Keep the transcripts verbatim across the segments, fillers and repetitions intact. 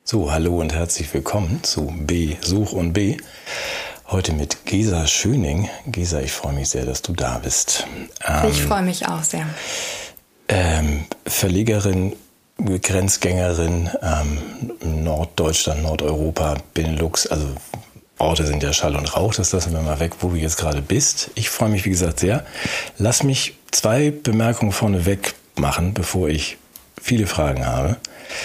So, hallo und herzlich willkommen zu B, Such und B. Heute mit Gesa Schöning. Gesa, ich freue mich sehr, dass du da bist. Ähm, ich freue mich auch sehr. Ähm, Verlegerin, Grenzgängerin, ähm, Norddeutschland, Nordeuropa, Benelux, also Orte sind ja Schall und Rauch, das lassen wir mal weg, wo du jetzt gerade bist. Ich freue mich, wie gesagt, sehr. Lass mich zwei Bemerkungen vorneweg machen, bevor ich viele Fragen habe.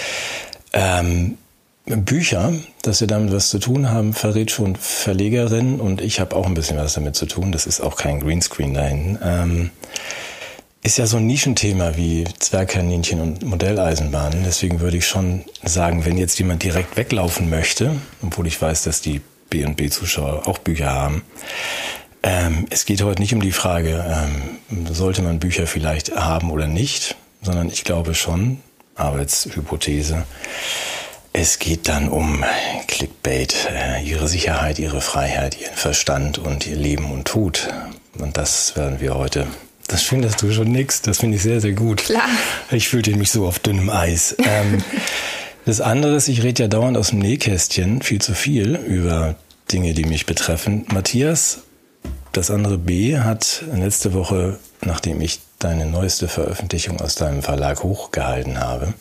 Ähm, Bücher, dass wir damit was zu tun haben, verrät schon Verlegerin und ich habe auch ein bisschen was damit zu tun. Das ist auch kein Greenscreen dahin. Ähm, ist ja so ein Nischenthema wie Zwergkaninchen und Modelleisenbahnen. Deswegen würde ich schon sagen, wenn jetzt jemand direkt weglaufen möchte, obwohl ich weiß, dass die B und B-Zuschauer auch Bücher haben, ähm, es geht heute nicht um die Frage, ähm, sollte man Bücher vielleicht haben oder nicht, sondern ich glaube schon, Arbeitshypothese, es geht dann um Clickbait, äh, ihre Sicherheit, ihre Freiheit, ihren Verstand und ihr Leben und Tod. Und das werden wir heute. Das ist schön, dass du schon nix. Das finde ich sehr, sehr gut. Klar. Ich fühlte mich so auf dünnem Eis. ähm, das andere ist, ich rede ja dauernd aus dem Nähkästchen viel zu viel über Dinge, die mich betreffen. Matthias, das andere B, hat letzte Woche, nachdem ich deine neueste Veröffentlichung aus deinem Verlag hochgehalten habe,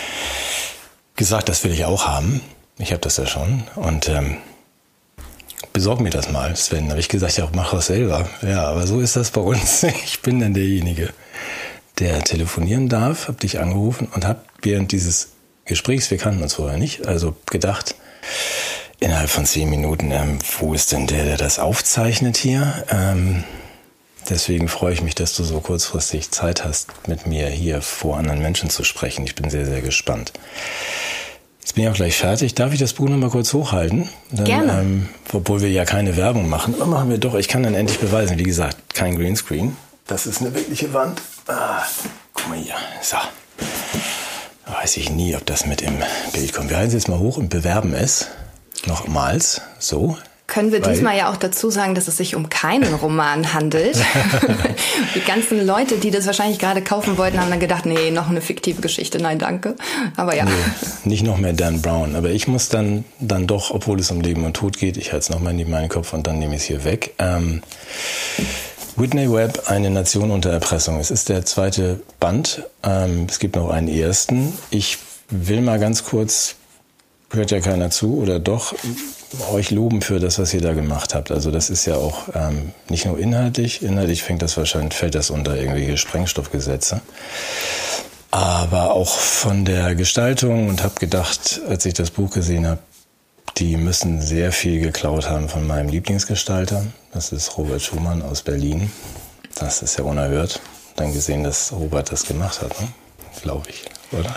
gesagt, das will ich auch haben. Ich habe das ja schon. Und ähm, besorg mir das mal, Sven. Da habe ich gesagt, ja, mach das selber. Ja, aber so ist das bei uns. Ich bin dann derjenige, der telefonieren darf, habe dich angerufen und habe während dieses Gesprächs, wir kannten uns vorher nicht, also gedacht, innerhalb von zehn Minuten, ähm, wo ist denn der, der das aufzeichnet hier? Ähm, deswegen freue ich mich, dass du so kurzfristig Zeit hast, mit mir hier vor anderen Menschen zu sprechen. Ich bin sehr, sehr gespannt. Jetzt bin ich auch gleich fertig. Darf ich das Buch noch mal kurz hochhalten? Dann, Gerne. Ähm, obwohl wir ja keine Werbung machen. Aber machen wir doch. Ich kann dann endlich beweisen. Wie gesagt, kein Greenscreen. Das ist eine wirkliche Wand. Ah, guck mal hier. So. Weiß ich nie, ob das mit im Bild kommt. Wir halten es jetzt mal hoch und bewerben es. Nochmals. So. Können wir diesmal ja auch dazu sagen, dass es sich um keinen Roman handelt. Die ganzen Leute, die das wahrscheinlich gerade kaufen wollten, haben dann gedacht, nee, noch eine fiktive Geschichte, nein, danke. Aber ja. Nee, nicht noch mehr Dan Brown. Aber ich muss dann dann doch, obwohl es um Leben und Tod geht, ich halte es nochmal in meinen Kopf und dann nehme ich es hier weg. Ähm, Whitney Webb, eine Nation unter Erpressung. Es ist der zweite Band. Ähm, es gibt noch einen ersten. Ich will mal ganz kurz, hört ja keiner zu oder doch, euch loben für das, was ihr da gemacht habt. Also das ist ja auch ähm, nicht nur inhaltlich, inhaltlich fängt das wahrscheinlich, fällt das unter irgendwelche Sprengstoffgesetze, aber auch von der Gestaltung und habe gedacht, als ich das Buch gesehen habe, die müssen sehr viel geklaut haben von meinem Lieblingsgestalter. Das ist Robert Schumann aus Berlin. Das ist ja unerhört. Dann gesehen, dass Robert das gemacht hat, ne? Glaube ich, oder?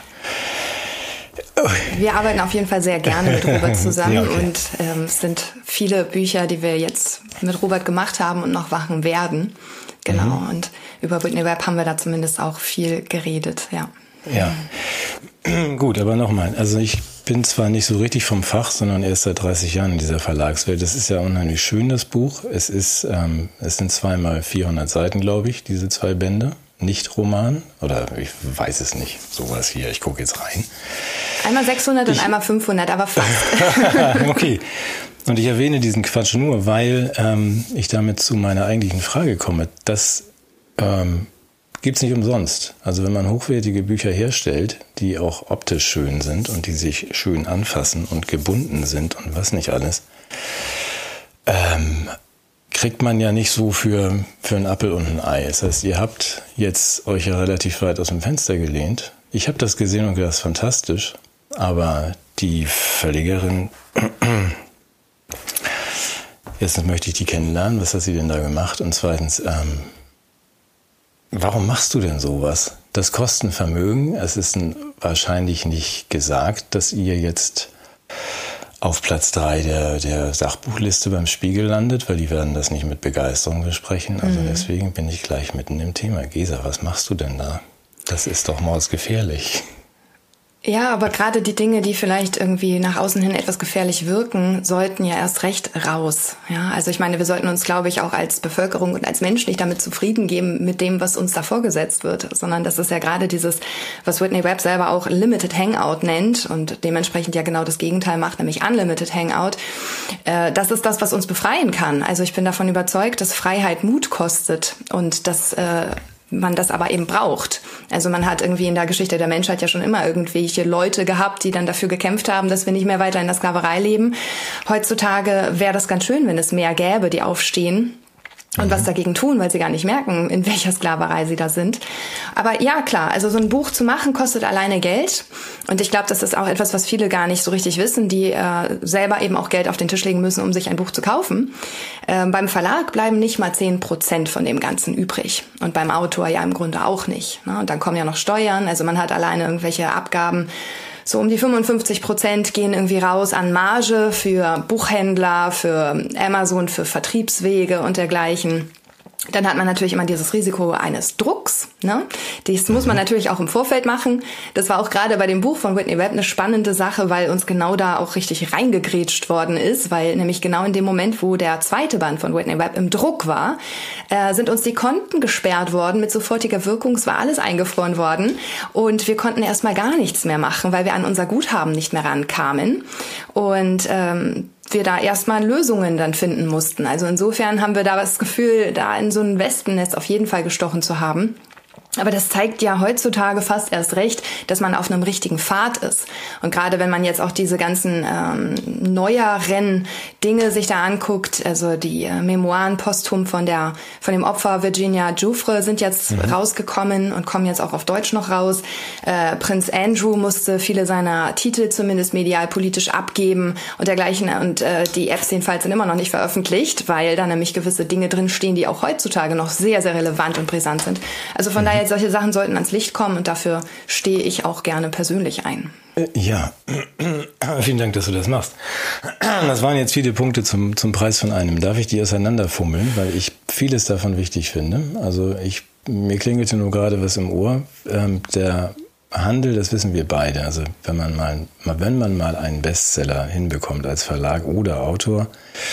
Wir arbeiten auf jeden Fall sehr gerne mit Robert zusammen. Ja, okay. Und ähm, es sind viele Bücher, die wir jetzt mit Robert gemacht haben und noch machen werden. Genau. Mhm. Und über Whitney Webb haben wir da zumindest auch viel geredet, ja. Ja. Gut, aber nochmal, also ich bin zwar nicht so richtig vom Fach, sondern erst seit dreißig Jahren in dieser Verlagswelt. Das ist ja unheimlich schön, das Buch. Es ist, ähm, es sind zweimal vierhundert Seiten, glaube ich, diese zwei Bände. Nicht Roman, oder ich weiß es nicht, sowas hier, ich gucke jetzt rein. Einmal sechshundert ich, und einmal fünfhundert, aber fast. Okay, und ich erwähne diesen Quatsch nur, weil ähm, ich damit zu meiner eigentlichen Frage komme. Das ähm, gibt's nicht umsonst. Also wenn man hochwertige Bücher herstellt, die auch optisch schön sind und die sich schön anfassen und gebunden sind und was nicht alles, ähm, kriegt man ja nicht so für, für einen Apfel und ein Ei. Das heißt, ihr habt jetzt euch ja relativ weit aus dem Fenster gelehnt. Ich habe das gesehen und gedacht, das ist fantastisch. Aber die Verlegerin, erstens möchte ich die kennenlernen. Was hat sie denn da gemacht? Und zweitens, ähm, warum machst du denn sowas? Das kostet ein Vermögen. Es ist ein, wahrscheinlich nicht gesagt, dass ihr jetzt auf Platz drei der, der Sachbuchliste beim Spiegel landet, weil die werden das nicht mit Begeisterung besprechen. Also mhm. deswegen bin ich gleich mitten im Thema. Gesa, was machst du denn da? Das ist doch mordsgefährlich. Ja, aber gerade die Dinge, die vielleicht irgendwie nach außen hin etwas gefährlich wirken, sollten ja erst recht raus. Ja, also ich meine, wir sollten uns, glaube ich, auch als Bevölkerung und als Mensch nicht damit zufrieden geben mit dem, was uns da vorgesetzt wird, sondern das ist ja gerade dieses, was Whitney Webb selber auch Limited Hangout nennt und dementsprechend ja genau das Gegenteil macht, nämlich Unlimited Hangout. Äh, das ist das, was uns befreien kann. Also ich bin davon überzeugt, dass Freiheit Mut kostet und dass äh, man das aber eben braucht. Also man hat irgendwie in der Geschichte der Menschheit ja schon immer irgendwelche Leute gehabt, die dann dafür gekämpft haben, dass wir nicht mehr weiter in der Sklaverei leben. Heutzutage wäre das ganz schön, wenn es mehr gäbe, die aufstehen und mhm. was dagegen tun, weil sie gar nicht merken, in welcher Sklaverei sie da sind. Aber ja, klar, also so ein Buch zu machen, kostet alleine Geld. Und ich glaube, das ist auch etwas, was viele gar nicht so richtig wissen, die äh, selber eben auch Geld auf den Tisch legen müssen, um sich ein Buch zu kaufen. Ähm, beim Verlag bleiben nicht mal zehn Prozent von dem Ganzen übrig. Und beim Autor ja im Grunde auch nicht. Ne? Und dann kommen ja noch Steuern. Also man hat alleine irgendwelche Abgaben. So um die fünfundfünfzig Prozent gehen irgendwie raus an Marge für Buchhändler, für Amazon, für Vertriebswege und dergleichen. Dann hat man natürlich immer dieses Risiko eines Drucks. Ne? Das muss man natürlich auch im Vorfeld machen. Das war auch gerade bei dem Buch von Whitney Webb eine spannende Sache, weil uns genau da auch richtig reingegrätscht worden ist, weil nämlich genau in dem Moment, wo der zweite Band von Whitney Webb im Druck war, äh, sind uns die Konten gesperrt worden mit sofortiger Wirkung. Es war alles eingefroren worden und wir konnten erstmal gar nichts mehr machen, weil wir an unser Guthaben nicht mehr rankamen. Und ähm, wir da erstmal Lösungen dann finden mussten. Also insofern haben wir da das Gefühl, da in so ein Wespennest auf jeden Fall gestochen zu haben. Aber das zeigt ja heutzutage fast erst recht, dass man auf einem richtigen Pfad ist. Und gerade wenn man jetzt auch diese ganzen ähm, neueren Dinge sich da anguckt, also die äh, Memoiren posthum von der von dem Opfer Virginia Giuffre sind jetzt mhm. rausgekommen und kommen jetzt auch auf Deutsch noch raus. Äh, Prinz Andrew musste viele seiner Titel zumindest medial politisch abgeben und dergleichen. Und äh, die Epstein-Files sind immer noch nicht veröffentlicht, weil da nämlich gewisse Dinge drinstehen, die auch heutzutage noch sehr, sehr relevant und brisant sind. Also von mhm. daher solche Sachen sollten ans Licht kommen und dafür stehe ich auch gerne persönlich ein. Ja, vielen Dank, dass du das machst. Das waren jetzt viele Punkte zum, zum Preis von einem. Darf ich die auseinanderfummeln, weil ich vieles davon wichtig finde. Also ich, mir klingelte nur gerade was im Ohr. Ähm, der Handel, das wissen wir beide. Also wenn man mal, wenn man mal einen Bestseller hinbekommt als Verlag oder Autor,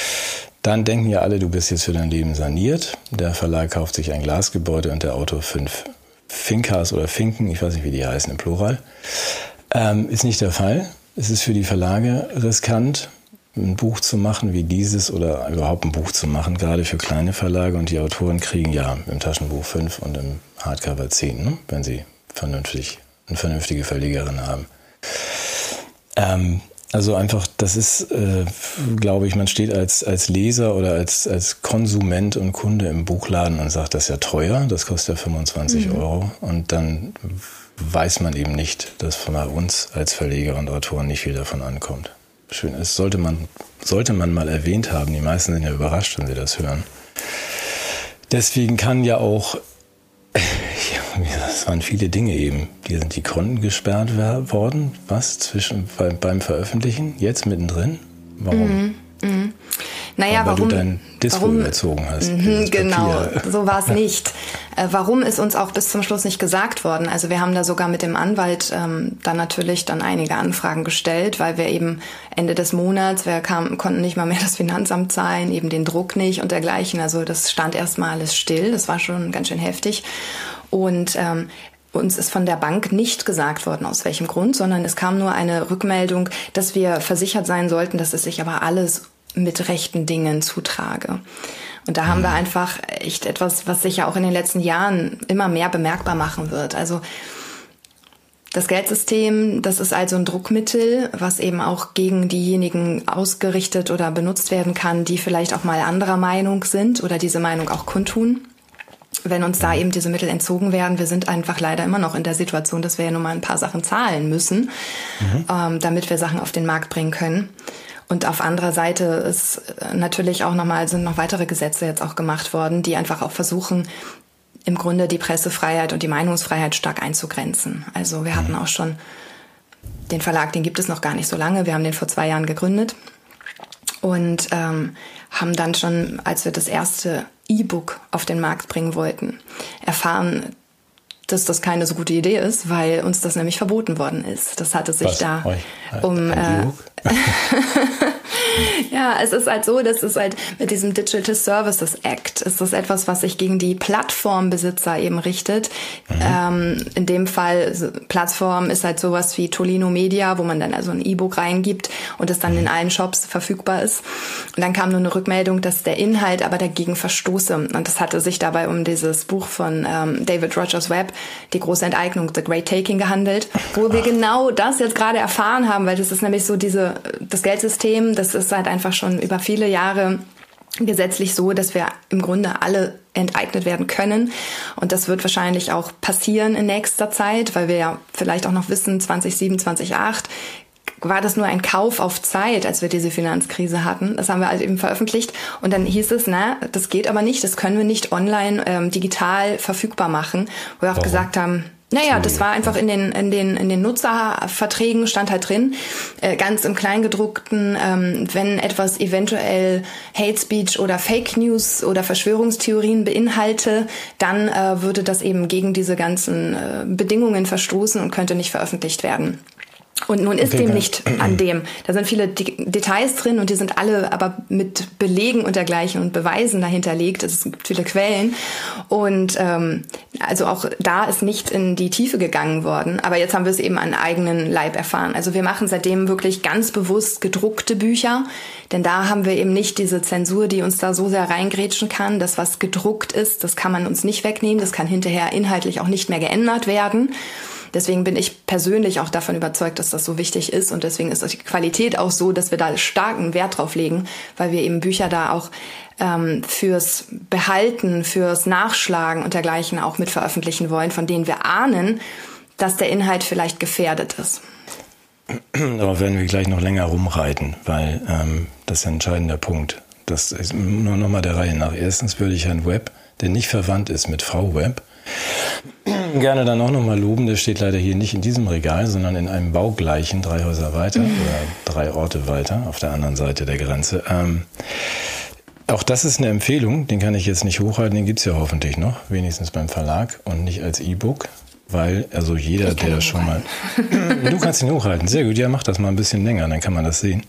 dann denken ja alle, du bist jetzt für dein Leben saniert. Der Verlag kauft sich ein Glasgebäude und der Autor fünf Finkas oder Finken, ich weiß nicht, wie die heißen im Plural. Ähm, ist nicht der Fall. Es ist für die Verlage riskant, ein Buch zu machen wie dieses oder überhaupt ein Buch zu machen, gerade für kleine Verlage. Und die Autoren kriegen ja im Taschenbuch fünf und im Hardcover zehn, ne? Wenn sie vernünftig, eine vernünftige Verlegerin haben. Ähm, Also einfach, das ist, äh, glaube ich, man steht als als Leser oder als als Konsument und Kunde im Buchladen und sagt, das ist ja teuer, das kostet ja fünfundzwanzig mhm. Euro. Und dann weiß man eben nicht, dass von uns als Verleger und Autoren nicht viel davon ankommt. Schön, das sollte man, sollte man mal erwähnt haben. Die meisten sind ja überrascht, wenn sie das hören. Deswegen kann ja auch, das waren viele Dinge eben. Die sind die Konten gesperrt worden. Was? Zwischen, beim Veröffentlichen? Jetzt mittendrin? Warum? Mhm. Mhm. Naja, weil warum? du dein Dispo warum, überzogen hast. Mhm, genau, so war es nicht. Äh, warum ist uns auch bis zum Schluss nicht gesagt worden? Also wir haben da sogar mit dem Anwalt ähm, dann natürlich dann einige Anfragen gestellt, weil wir eben Ende des Monats, wir kam, konnten nicht mal mehr das Finanzamt zahlen, eben den Druck nicht und dergleichen. Also das stand erstmal alles still. Das war schon ganz schön heftig. Und ähm, uns ist von der Bank nicht gesagt worden, aus welchem Grund, sondern es kam nur eine Rückmeldung, dass wir versichert sein sollten, dass es sich aber alles mit rechten Dingen zutrage. Und da haben wir einfach echt etwas, was sich ja auch in den letzten Jahren immer mehr bemerkbar machen wird. Also das Geldsystem, das ist also ein Druckmittel, was eben auch gegen diejenigen ausgerichtet oder benutzt werden kann, die vielleicht auch mal anderer Meinung sind oder diese Meinung auch kundtun. Wenn uns da eben diese Mittel entzogen werden, wir sind einfach leider immer noch in der Situation, dass wir ja nun mal ein paar Sachen zahlen müssen, mhm. ähm, damit wir Sachen auf den Markt bringen können. Und auf anderer Seite ist natürlich auch nochmal, sind noch weitere Gesetze jetzt auch gemacht worden, die einfach auch versuchen, im Grunde die Pressefreiheit und die Meinungsfreiheit stark einzugrenzen. Also wir hatten auch schon den Verlag, den gibt es noch gar nicht so lange. Wir haben den vor zwei Jahren gegründet und ähm, haben dann schon, als wir das erste E-Book auf den Markt bringen wollten, erfahren, dass das keine so gute Idee ist, weil uns das nämlich verboten worden ist. Das hatte sich Was? da Euch? um... Äh, ja, es ist halt so, dass es halt mit diesem Digital Services Act ist das etwas, was sich gegen die Plattformbesitzer eben richtet. Mhm. Ähm, in dem Fall, Plattform ist halt sowas wie Tolino Media, wo man dann also ein E-Book reingibt und es dann mhm. in allen Shops verfügbar ist. Und dann kam nur eine Rückmeldung, dass der Inhalt aber dagegen verstoße. Und das hatte sich dabei um dieses Buch von ähm, David Rogers Webb, Die große Enteignung, The Great Taking, gehandelt, wo wir genau das jetzt gerade erfahren haben, weil das ist nämlich so diese, das Geldsystem, das ist halt einfach schon über viele Jahre gesetzlich so, dass wir im Grunde alle enteignet werden können. Und das wird wahrscheinlich auch passieren in nächster Zeit, weil wir ja vielleicht auch noch wissen, zwanzig sieben, zwanzig acht war das nur ein Kauf auf Zeit, als wir diese Finanzkrise hatten. Das haben wir also eben veröffentlicht. Und dann hieß es, na, das geht aber nicht, das können wir nicht online ähm, digital verfügbar machen. Wo wir auch Warum? gesagt haben, naja, das war einfach in den in den in den Nutzerverträgen stand halt drin, äh, ganz im Kleingedruckten, ähm, wenn etwas eventuell Hate Speech oder Fake News oder Verschwörungstheorien beinhalte, dann äh, würde das eben gegen diese ganzen äh, Bedingungen verstoßen und könnte nicht veröffentlicht werden. Und nun ist okay, dem nicht an dem. Da sind viele D- Details drin und die sind alle aber mit Belegen und dergleichen und Beweisen dahinterlegt. Es gibt viele Quellen. Und ähm, also auch da ist nicht in die Tiefe gegangen worden. Aber jetzt haben wir es eben an eigenen Leib erfahren. Also wir machen seitdem wirklich ganz bewusst gedruckte Bücher. Denn da haben wir eben nicht diese Zensur, die uns da so sehr reingrätschen kann. Das, was gedruckt ist, das kann man uns nicht wegnehmen. Das kann hinterher inhaltlich auch nicht mehr geändert werden. Deswegen bin ich persönlich auch davon überzeugt, dass das so wichtig ist. Und deswegen ist die Qualität auch so, dass wir da starken Wert drauf legen, weil wir eben Bücher da auch ähm, fürs Behalten, fürs Nachschlagen und dergleichen auch mit veröffentlichen wollen, von denen wir ahnen, dass der Inhalt vielleicht gefährdet ist. Darauf werden wir gleich noch länger rumreiten, weil ähm, das ist ein entscheidender Punkt. Das ist nur noch mal der Reihe nach. Erstens würde ich Herrn Webb, der nicht verwandt ist mit Frau Webb, gerne dann auch nochmal loben. Der steht leider hier nicht in diesem Regal, sondern in einem baugleichen, drei Häuser weiter mhm. oder drei Orte weiter auf der anderen Seite der Grenze. Ähm, auch das ist eine Empfehlung, den kann ich jetzt nicht hochhalten, den gibt's ja hoffentlich noch, wenigstens beim Verlag und nicht als E-Book, weil also jeder, der schon mal... Du kannst ihn hochhalten, sehr gut, ja, mach das mal ein bisschen länger, dann kann man das sehen.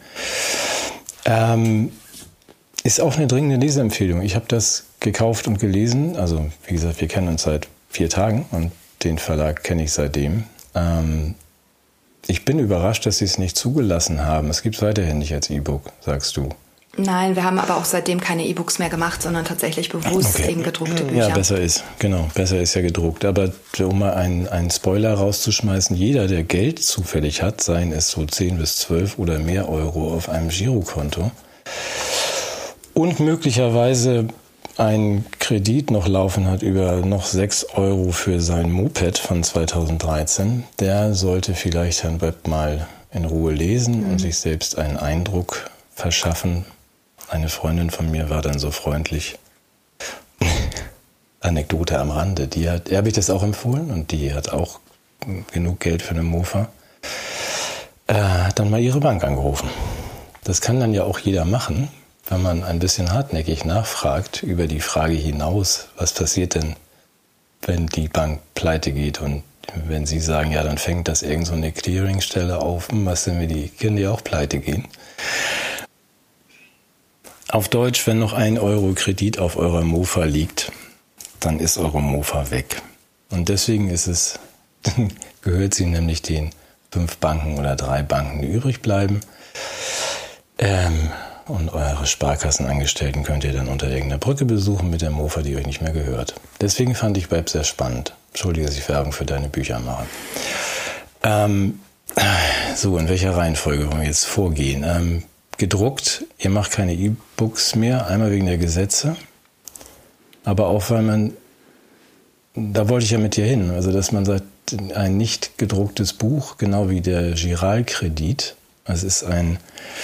Ähm, ist auch eine dringende Leseempfehlung. Ich habe das gekauft und gelesen. Also wie gesagt, wir kennen uns seit vier Tagen und den Verlag kenne ich seitdem. Ähm, ich bin überrascht, dass sie es nicht zugelassen haben. Es gibt es weiterhin nicht als E-Book, sagst du. Nein, wir haben aber auch seitdem keine E-Books mehr gemacht, sondern tatsächlich bewusst okay. eben gedruckte Bücher. Ja, besser ist, genau, besser ist ja gedruckt. Aber um mal einen, einen Spoiler rauszuschmeißen, jeder, der Geld zufällig hat, seien es so zehn bis zwölf oder mehr Euro auf einem Girokonto und möglicherweise einen Kredit noch laufen hat über noch sechs Euro für sein Moped von zweitausenddreizehn, der sollte vielleicht Herrn Webb mal in Ruhe lesen mhm. und sich selbst einen Eindruck verschaffen. Eine Freundin von mir war dann so freundlich. Anekdote am Rande. Die hat, er habe ich das auch empfohlen und die hat auch genug Geld für eine Mofa. Äh, hat dann mal ihre Bank angerufen. Das kann dann ja auch jeder machen, wenn man ein bisschen hartnäckig nachfragt über die Frage hinaus, was passiert denn, wenn die Bank pleite geht und wenn sie sagen, ja, dann fängt das irgend so eine Clearingstelle auf, was denn, wenn die Kinder auch pleite gehen? Auf Deutsch, wenn noch ein Euro Kredit auf eurer Mofa liegt, dann ist eure Mofa weg. Und deswegen ist es, gehört sie nämlich den fünf Banken oder drei Banken, die übrig bleiben. Ähm, und eure Sparkassenangestellten könnt ihr dann unter irgendeiner Brücke besuchen mit der Mofa, die euch nicht mehr gehört. Deswegen fand ich Webb sehr spannend. Entschuldige, dass ich Werbung für deine Bücher mache. Ähm, so, in welcher Reihenfolge wollen wir jetzt vorgehen? Ähm, gedruckt, ihr macht keine E-Books mehr, einmal wegen der Gesetze, aber auch, weil man, da wollte ich ja mit dir hin, also dass man sagt, ein nicht gedrucktes Buch, genau wie der Giralkredit, es ist ein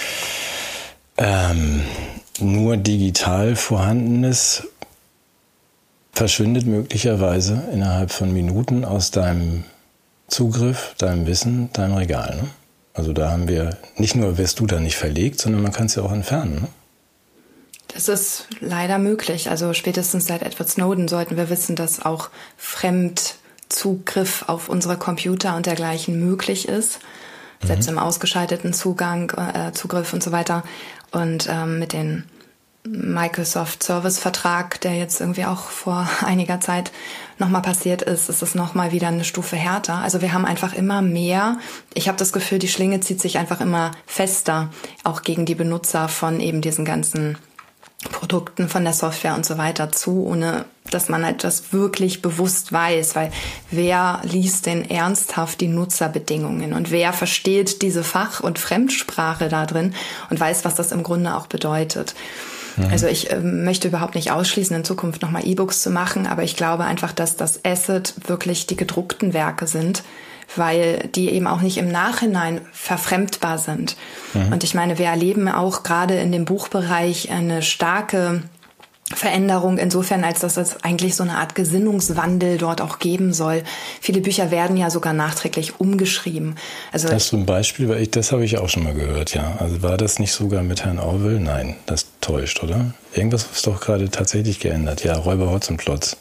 ähm, nur digital vorhandenes, verschwindet möglicherweise innerhalb von Minuten aus deinem Zugriff, deinem Wissen, deinem Regal. Ne? Also da haben wir, nicht nur wirst du da nicht verlegt, sondern man kann es ja auch entfernen. Ne? Das ist leider möglich. Also spätestens seit Edward Snowden sollten wir wissen, dass auch fremd Zugriff auf unsere Computer und dergleichen möglich ist. Mhm. Selbst im ausgeschalteten Zugang, äh, Zugriff und so weiter. Und ähm, mit den Microsoft-Service-Vertrag, der jetzt irgendwie auch vor einiger Zeit nochmal passiert ist, ist es nochmal wieder eine Stufe härter. Also wir haben einfach immer mehr, ich habe das Gefühl, die Schlinge zieht sich einfach immer fester, auch gegen die Benutzer von eben diesen ganzen Produkten, von der Software und so weiter zu, ohne dass man halt das wirklich bewusst weiß, weil wer liest denn ernsthaft die Nutzerbedingungen und wer versteht diese Fach- und Fremdsprache da drin und weiß, was das im Grunde auch bedeutet. Also ich äh, möchte überhaupt nicht ausschließen, in Zukunft nochmal E-Books zu machen, aber ich glaube einfach, dass das Asset wirklich die gedruckten Werke sind, weil die eben auch nicht im Nachhinein verfremdbar sind. Mhm. Und ich meine, wir erleben auch gerade in dem Buchbereich eine starke Veränderung insofern, als dass es eigentlich so eine Art Gesinnungswandel dort auch geben soll. Viele Bücher werden ja sogar nachträglich umgeschrieben. Also hast du ein Beispiel? Weil ich, das habe ich auch schon mal gehört, ja. Also war das nicht sogar mit Herrn Orwell? Nein, das täuscht, oder? Irgendwas ist doch gerade tatsächlich geändert. Ja, Räuber Hotzenplotz.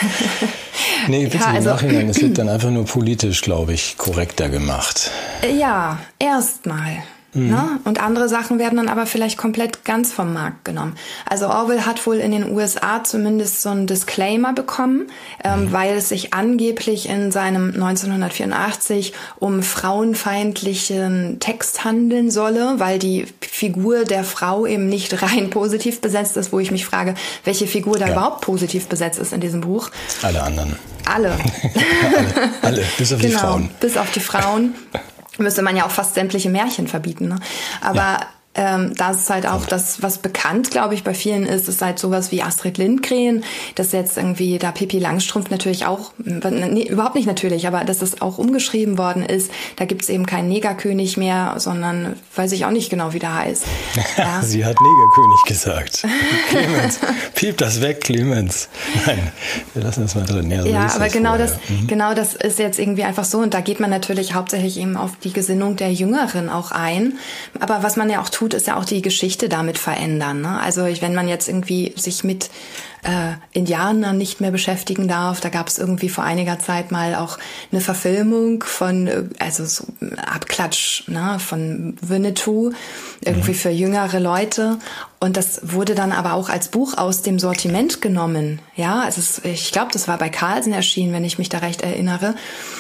Nee, bitte ja, also, im Nachhinein. Es wird dann einfach nur politisch, glaube ich, korrekter gemacht. Ja, erstmal. Mhm. Ne? Und andere Sachen werden dann aber vielleicht komplett ganz vom Markt genommen. Also Orwell hat wohl in den U S A zumindest so einen Disclaimer bekommen, ähm, mhm. weil es sich angeblich in seinem neunzehnhundertvierundachtzig um frauenfeindlichen Text handeln solle, weil die Figur der Frau eben nicht rein positiv besetzt ist, wo ich mich frage, welche Figur da ja. überhaupt positiv besetzt ist in diesem Buch. Alle anderen. Alle. alle, alle, bis auf genau, die Frauen. Bis auf die Frauen. Müsste man ja auch fast sämtliche Märchen verbieten. Ne? Aber ja. ähm, da ist halt auch das, was bekannt, glaube ich, bei vielen ist, ist halt sowas wie Astrid Lindgren, dass jetzt irgendwie da Pippi Langstrumpf natürlich auch, nee, überhaupt nicht natürlich, aber dass es auch umgeschrieben worden ist. Da gibt's eben keinen Negerkönig mehr, sondern weiß ich auch nicht genau, wie der heißt. Ja. Sie hat Negerkönig gesagt. Clemens, piep das weg, Clemens. Nein, wir lassen das mal drin. Ja, so ja aber genau vorher. das, mhm. genau das ist jetzt irgendwie einfach so. Und da geht man natürlich hauptsächlich eben auf die Gesinnung der Jüngeren auch ein. Aber was man ja auch tut, ist ja auch die Geschichte damit verändern. Ne? Also wenn man jetzt irgendwie sich mit äh, Indianern nicht mehr beschäftigen darf, da gab es irgendwie vor einiger Zeit mal auch eine Verfilmung von, also so Abklatsch, ne, von Winnetou, irgendwie mhm. für jüngere Leute. Und das wurde dann aber auch als Buch aus dem Sortiment genommen. Ja, also es, ich glaube, das war bei Carlsen erschienen, wenn ich mich da recht erinnere.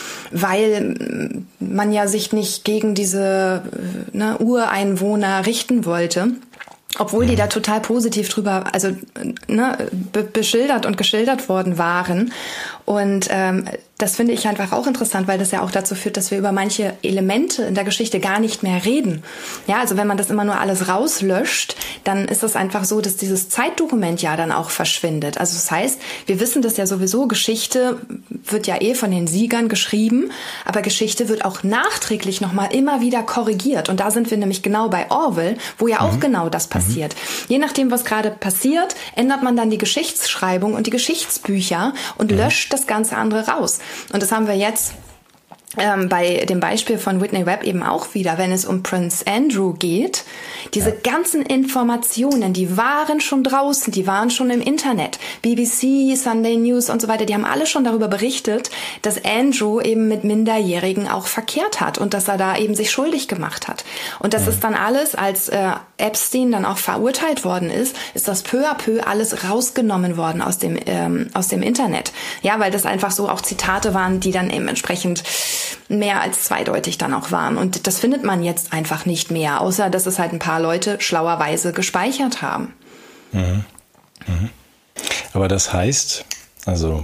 Weil man ja sich nicht gegen diese ne, Ureinwohner richten wollte. Obwohl die da total positiv drüber, also ne, be- beschildert und geschildert worden waren. Und ähm, das finde ich einfach auch interessant, weil das ja auch dazu führt, dass wir über manche Elemente in der Geschichte gar nicht mehr reden. Ja, also wenn man das immer nur alles rauslöscht, dann ist das einfach so, dass dieses Zeitdokument ja dann auch verschwindet. Also das heißt, wir wissen das ja sowieso, Geschichte wird ja eh von den Siegern geschrieben, aber Geschichte wird auch nachträglich nochmal immer wieder korrigiert. Und da sind wir nämlich genau bei Orwell, wo ja auch mhm. genau das passiert. Mhm. Je nachdem, was gerade passiert, ändert man dann die Geschichtsschreibung und die Geschichtsbücher und mhm. löscht das ganze andere raus. Und das haben wir jetzt ähm, bei dem Beispiel von Whitney Webb eben auch wieder, wenn es um Prince Andrew geht. Diese ja. ganzen Informationen, die waren schon draußen, die waren schon im Internet. B B C, Sunday News und so weiter, die haben alle schon darüber berichtet, dass Andrew eben mit Minderjährigen auch verkehrt hat und dass er da eben sich schuldig gemacht hat. Und das ja. ist dann alles, als äh, Epstein dann auch verurteilt worden ist, ist das peu à peu alles rausgenommen worden aus dem ähm, aus dem Internet. Ja, weil das einfach so auch Zitate waren, die dann eben entsprechend mehr als zweideutig dann auch waren. Und das findet man jetzt einfach nicht mehr, außer dass es halt ein paar Leute schlauerweise gespeichert haben. Mhm. Mhm. Aber das heißt, also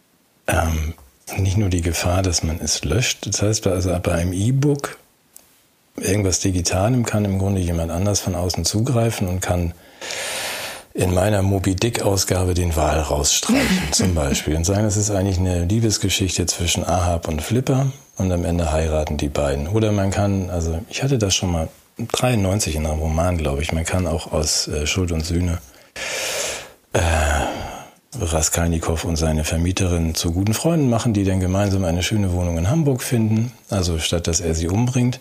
ähm, nicht nur die Gefahr, dass man es löscht, das heißt, also bei einem E-Book, irgendwas Digitalem, kann im Grunde jemand anders von außen zugreifen und kann in meiner Moby-Dick-Ausgabe den Wal rausstreichen zum Beispiel und sagen, das ist eigentlich eine Liebesgeschichte zwischen Ahab und Flipper und am Ende heiraten die beiden. Oder man kann, also ich hatte das schon mal dreiundneunzig in einem Roman, glaube ich, man kann auch aus äh, Schuld und Sühne äh, Raskolnikow und seine Vermieterin zu guten Freunden machen, die dann gemeinsam eine schöne Wohnung in Hamburg finden, also statt dass er sie umbringt,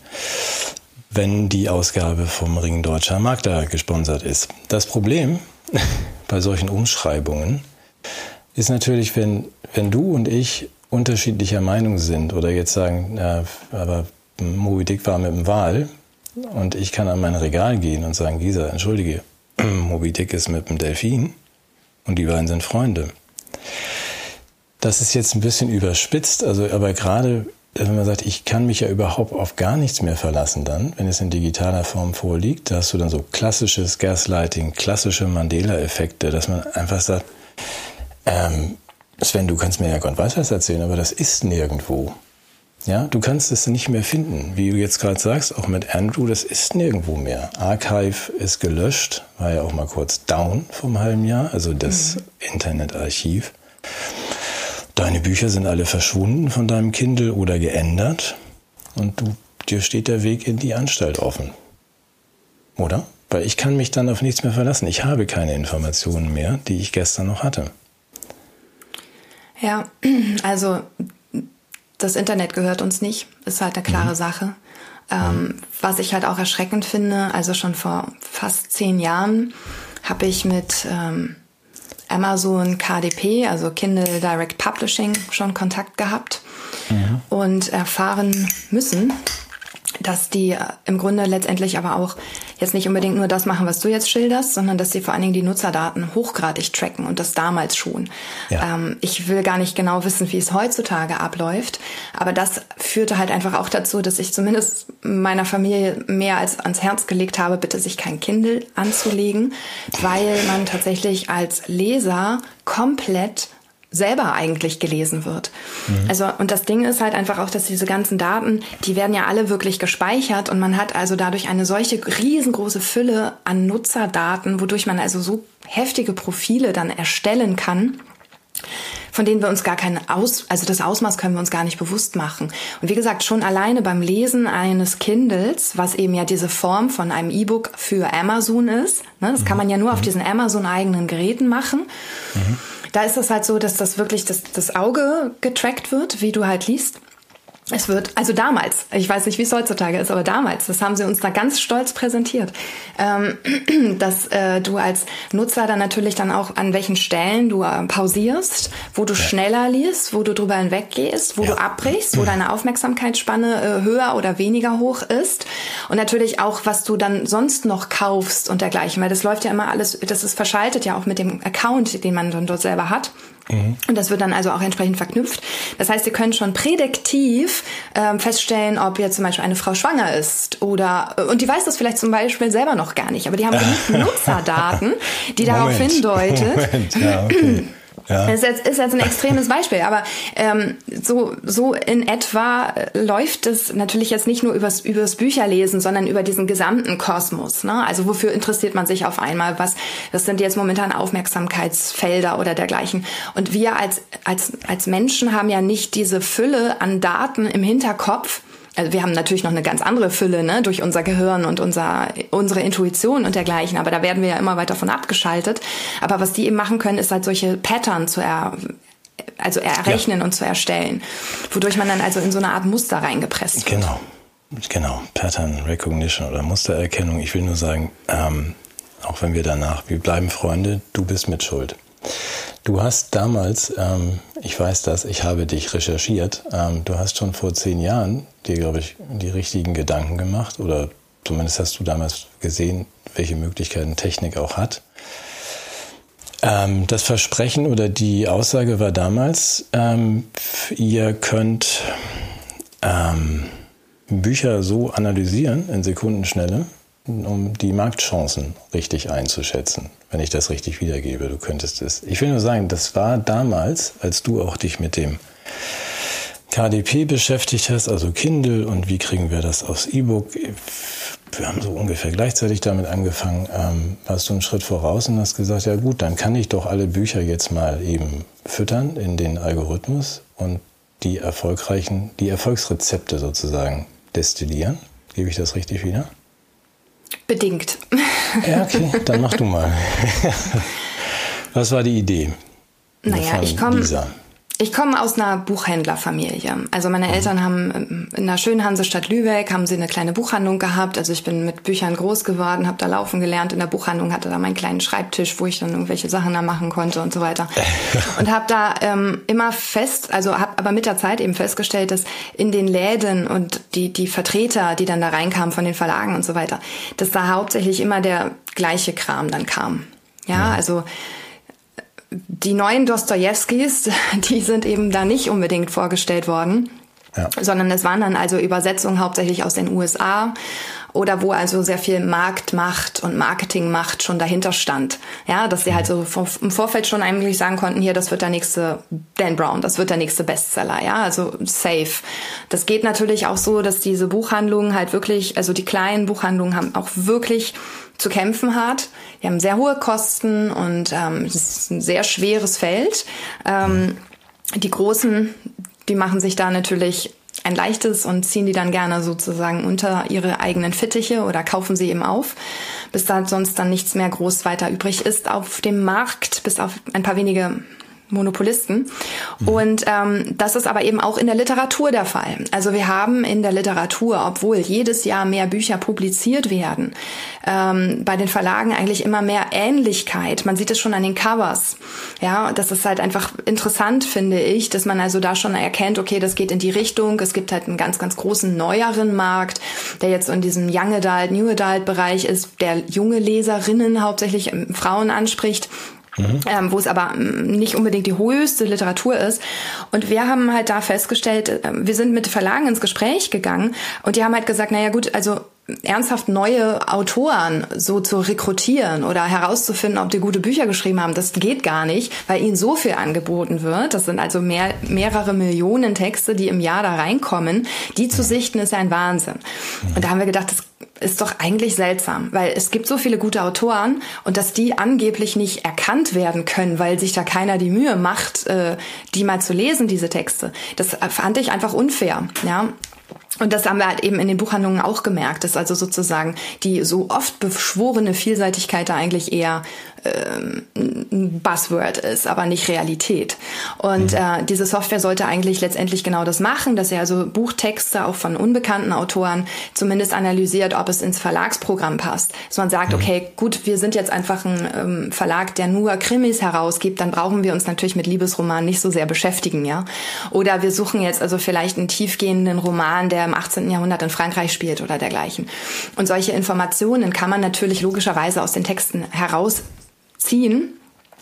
wenn die Ausgabe vom Ring Deutscher Makler gesponsert ist. Das Problem bei solchen Umschreibungen ist natürlich, wenn, wenn du und ich unterschiedlicher Meinung sind oder jetzt sagen, na, aber Moby Dick war mit dem Wal und ich kann an mein Regal gehen und sagen, Gisa, entschuldige, Moby Dick ist mit dem Delfin und die beiden sind Freunde. Das ist jetzt ein bisschen überspitzt, also aber gerade wenn man sagt, ich kann mich ja überhaupt auf gar nichts mehr verlassen dann, wenn es in digitaler Form vorliegt, da hast du dann so klassisches Gaslighting, klassische Mandela-Effekte, dass man einfach sagt, ähm, Sven, du kannst mir ja Gott weiß was erzählen, aber das ist nirgendwo. Ja, du kannst es nicht mehr finden. Wie du jetzt gerade sagst, auch mit Andrew, das ist nirgendwo mehr. Archive ist gelöscht, war ja auch mal kurz down vom halben Jahr, also das mhm. Internetarchiv. Deine Bücher sind alle verschwunden von deinem Kindle oder geändert und du, dir steht der Weg in die Anstalt offen. Oder? Weil ich kann mich dann auf nichts mehr verlassen. Ich habe keine Informationen mehr, die ich gestern noch hatte. Ja, also das Internet gehört uns nicht, ist halt eine klare mhm. Sache. Ähm, mhm. Was ich halt auch erschreckend finde, also schon vor fast zehn Jahren habe ich mit ähm, Amazon K D P, also Kindle Direct Publishing, schon Kontakt gehabt mhm. und erfahren müssen, dass die im Grunde letztendlich aber auch jetzt nicht unbedingt nur das machen, was du jetzt schilderst, sondern dass sie vor allen Dingen die Nutzerdaten hochgradig tracken und das damals schon. Ja. Ähm, ich will gar nicht genau wissen, wie es heutzutage abläuft, aber das führte halt einfach auch dazu, dass ich zumindest meiner Familie mehr als ans Herz gelegt habe, bitte sich kein Kindle anzulegen, weil man tatsächlich als Leser komplett selber eigentlich gelesen wird. Mhm. Also, und das Ding ist halt einfach auch, dass diese ganzen Daten, die werden ja alle wirklich gespeichert und man hat also dadurch eine solche riesengroße Fülle an Nutzerdaten, wodurch man also so heftige Profile dann erstellen kann, von denen wir uns gar keinen Aus, also das Ausmaß können wir uns gar nicht bewusst machen. Und wie gesagt, schon alleine beim Lesen eines Kindles, was eben ja diese Form von einem E-Book für Amazon ist, ne, das mhm. kann man ja nur mhm. auf diesen Amazon-eigenen Geräten machen. Mhm. Da ist es halt so, dass das wirklich das, das Auge getrackt wird, wie du halt liest. Es wird, also damals, ich weiß nicht, wie es heutzutage ist, aber damals, das haben sie uns da ganz stolz präsentiert, ähm, dass äh, du als Nutzer dann natürlich dann auch an welchen Stellen du äh, pausierst, wo du ja. schneller liest, wo du drüber hinweggehst, wo ja. du abbrichst, wo deine Aufmerksamkeitsspanne äh, höher oder weniger hoch ist und natürlich auch, was du dann sonst noch kaufst und dergleichen, weil das läuft ja immer alles, das ist verschaltet ja auch mit dem Account, den man dann dort selber hat. Mhm. Und das wird dann also auch entsprechend verknüpft. Das heißt, ihr könnt schon prädiktiv ähm, feststellen, ob jetzt zum Beispiel eine Frau schwanger ist oder, und die weiß das vielleicht zum Beispiel selber noch gar nicht, aber die haben genug Nutzerdaten, die darauf hindeuten. Moment, ja, okay. Ja. Das ist jetzt, ist jetzt ein extremes Beispiel, aber ähm, so so in etwa läuft es natürlich jetzt nicht nur übers, übers Bücherlesen, sondern über diesen gesamten Kosmos. Ne? Also wofür interessiert man sich auf einmal? Was, was sind jetzt momentan Aufmerksamkeitsfelder oder dergleichen? Und wir als als als Menschen haben ja nicht diese Fülle an Daten im Hinterkopf. Also wir haben natürlich noch eine ganz andere Fülle, ne, durch unser Gehirn und unser, unsere Intuition und dergleichen, aber da werden wir ja immer weiter von abgeschaltet. Aber was die eben machen können, ist halt solche Pattern zu er, also errechnen ja. und zu erstellen, wodurch man dann also in so eine Art Muster reingepresst wird. Genau, genau, Pattern Recognition oder Mustererkennung. Ich will nur sagen, ähm, auch wenn wir danach, wir bleiben Freunde, du bist mit Schuld. Du hast damals, ähm, ich weiß das, ich habe dich recherchiert, ähm, du hast schon vor zehn Jahren dir, glaube ich, die richtigen Gedanken gemacht oder zumindest hast du damals gesehen, welche Möglichkeiten Technik auch hat. Ähm, das Versprechen oder die Aussage war damals, ähm, ihr könnt ähm, Bücher so analysieren in Sekundenschnelle, um die Marktchancen richtig einzuschätzen, wenn ich das richtig wiedergebe. Du könntest es. Ich will nur sagen, das war damals, als du auch dich mit dem K D P beschäftigt hast, also Kindle und wie kriegen wir das aufs E-Book. Wir haben so ungefähr gleichzeitig damit angefangen, ähm, warst du einen Schritt voraus und hast gesagt, ja gut, dann kann ich doch alle Bücher jetzt mal eben füttern in den Algorithmus und die erfolgreichen, die Erfolgsrezepte sozusagen destillieren. Gebe ich das richtig wieder? Bedingt. Ja, okay, dann mach du mal. Was war die Idee? Naja, ich komme Ich komme aus einer Buchhändlerfamilie. Also meine Eltern haben in der schönen Hansestadt Lübeck haben sie eine kleine Buchhandlung gehabt. Also ich bin mit Büchern groß geworden, habe da laufen gelernt in der Buchhandlung, hatte da meinen kleinen Schreibtisch, wo ich dann irgendwelche Sachen da machen konnte und so weiter. Und habe da ähm, immer fest, also habe aber mit der Zeit eben festgestellt, dass in den Läden und die die Vertreter, die dann da reinkamen von den Verlagen und so weiter, dass da hauptsächlich immer der gleiche Kram dann kam. Ja, ja. also die neuen Dostojewskis, die sind eben da nicht unbedingt vorgestellt worden, ja. sondern es waren dann also Übersetzungen hauptsächlich aus den U S A oder wo also sehr viel Marktmacht und Marketingmacht schon dahinter stand. Ja, dass sie halt so im Vorfeld schon eigentlich sagen konnten, hier, das wird der nächste Dan Brown, das wird der nächste Bestseller, ja, also safe. Das geht natürlich auch so, dass diese Buchhandlungen halt wirklich, also die kleinen Buchhandlungen haben auch wirklich zu kämpfen hat. Die haben sehr hohe Kosten und ähm, es ist ein sehr schweres Feld. Ähm, die Großen, die machen sich da natürlich ein leichtes und ziehen die dann gerne sozusagen unter ihre eigenen Fittiche oder kaufen sie eben auf, bis da sonst dann nichts mehr groß weiter übrig ist auf dem Markt, bis auf ein paar wenige Monopolisten. Mhm. Und ähm, das ist aber eben auch in der Literatur der Fall. Also wir haben in der Literatur, obwohl jedes Jahr mehr Bücher publiziert werden, ähm, bei den Verlagen eigentlich immer mehr Ähnlichkeit. Man sieht es schon an den Covers. Ja, das ist halt einfach interessant, finde ich, dass man also da schon erkennt, okay, das geht in die Richtung. Es gibt halt einen ganz, ganz großen neueren Markt, der jetzt in diesem Young Adult, New Adult Bereich ist, der junge Leserinnen, hauptsächlich Frauen anspricht. Mhm. Ähm, wo es aber nicht unbedingt die höchste Literatur ist. Und wir haben halt da festgestellt, äh, wir sind mit Verlagen ins Gespräch gegangen und die haben halt gesagt, naja gut, also ernsthaft neue Autoren so zu rekrutieren oder herauszufinden, ob die gute Bücher geschrieben haben, das geht gar nicht, weil ihnen so viel angeboten wird. Das sind also mehr, mehrere Millionen Texte, die im Jahr da reinkommen. Die zu sichten ist ein Wahnsinn. Und da haben wir gedacht, das ist doch eigentlich seltsam, weil es gibt so viele gute Autoren und dass die angeblich nicht erkannt werden können, weil sich da keiner die Mühe macht, die mal zu lesen, diese Texte. Das fand ich einfach unfair, ja. Und das haben wir halt eben in den Buchhandlungen auch gemerkt, dass also sozusagen die so oft beschworene Vielseitigkeit da eigentlich eher ähm, ein Buzzword ist, aber nicht Realität. Und mhm. äh, diese Software sollte eigentlich letztendlich genau das machen, dass sie also Buchtexte auch von unbekannten Autoren zumindest analysiert, ob es ins Verlagsprogramm passt. Dass man sagt, mhm. okay, gut, wir sind jetzt einfach ein ähm, Verlag, der nur Krimis herausgibt, dann brauchen wir uns natürlich mit Liebesromanen nicht so sehr beschäftigen, ja. Oder wir suchen jetzt also vielleicht einen tiefgehenden Roman, der im achtzehnten Jahrhundert in Frankreich spielt oder dergleichen. Und solche Informationen kann man natürlich logischerweise aus den Texten herausziehen.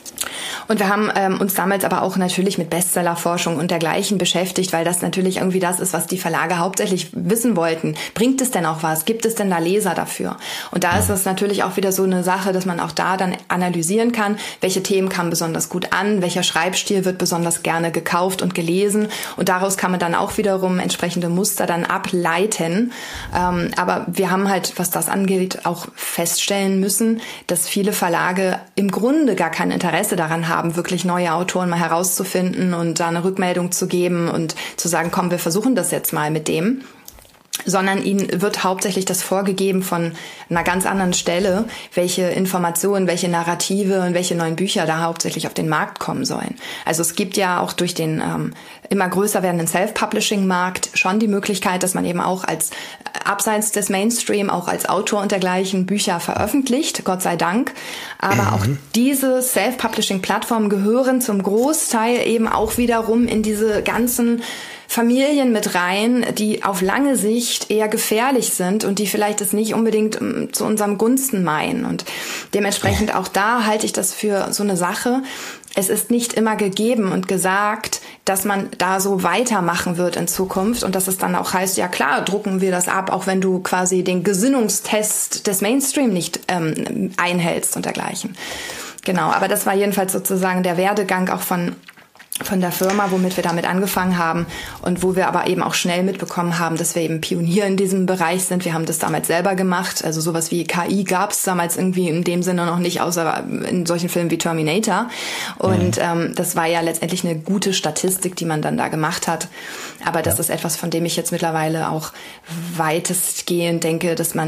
Und wir haben ähm, uns damals aber auch natürlich mit Bestsellerforschung und dergleichen beschäftigt, weil das natürlich irgendwie das ist, was die Verlage hauptsächlich wissen wollten. Bringt es denn auch was? Gibt es denn da Leser dafür? Und da ist es natürlich auch wieder so eine Sache, dass man auch da dann analysieren kann, welche Themen kamen besonders gut an, welcher Schreibstil wird besonders gerne gekauft und gelesen. Und daraus kann man dann auch wiederum entsprechende Muster dann ableiten. Ähm, aber wir haben halt, was das angeht, auch feststellen müssen, dass viele Verlage im Grunde gar kein Interesse daran haben, wirklich neue Autoren mal herauszufinden und da eine Rückmeldung zu geben und zu sagen, komm, wir versuchen das jetzt mal mit dem. Sondern ihnen wird hauptsächlich das vorgegeben von einer ganz anderen Stelle, welche Informationen, welche Narrative und welche neuen Bücher da hauptsächlich auf den Markt kommen sollen. Also es gibt ja auch durch den ähm, immer größer werdenden Self-Publishing-Markt schon die Möglichkeit, dass man eben auch als abseits des Mainstream, auch als Autor und dergleichen Bücher veröffentlicht, Gott sei Dank. Aber mhm. auch diese Self-Publishing-Plattformen gehören zum Großteil eben auch wiederum in diese ganzen Familien mit rein, die auf lange Sicht eher gefährlich sind und die vielleicht es nicht unbedingt um, zu unserem Gunsten meinen. Und dementsprechend auch da halte ich das für so eine Sache. Es ist nicht immer gegeben und gesagt, dass man da so weitermachen wird in Zukunft und dass es dann auch heißt, ja klar, drucken wir das ab, auch wenn du quasi den Gesinnungstest des Mainstream nicht ähm, einhältst und dergleichen. Genau, aber das war jedenfalls sozusagen der Werdegang auch von von der Firma, womit wir damit angefangen haben und wo wir aber eben auch schnell mitbekommen haben, dass wir eben Pionier in diesem Bereich sind. Wir haben das damals selber gemacht. Also sowas wie K I gab es damals irgendwie in dem Sinne noch nicht, außer in solchen Filmen wie Terminator. Und mhm. ähm, das war ja letztendlich eine gute Statistik, die man dann da gemacht hat. Aber das ja. ist etwas, von dem ich jetzt mittlerweile auch weitestgehend denke, dass man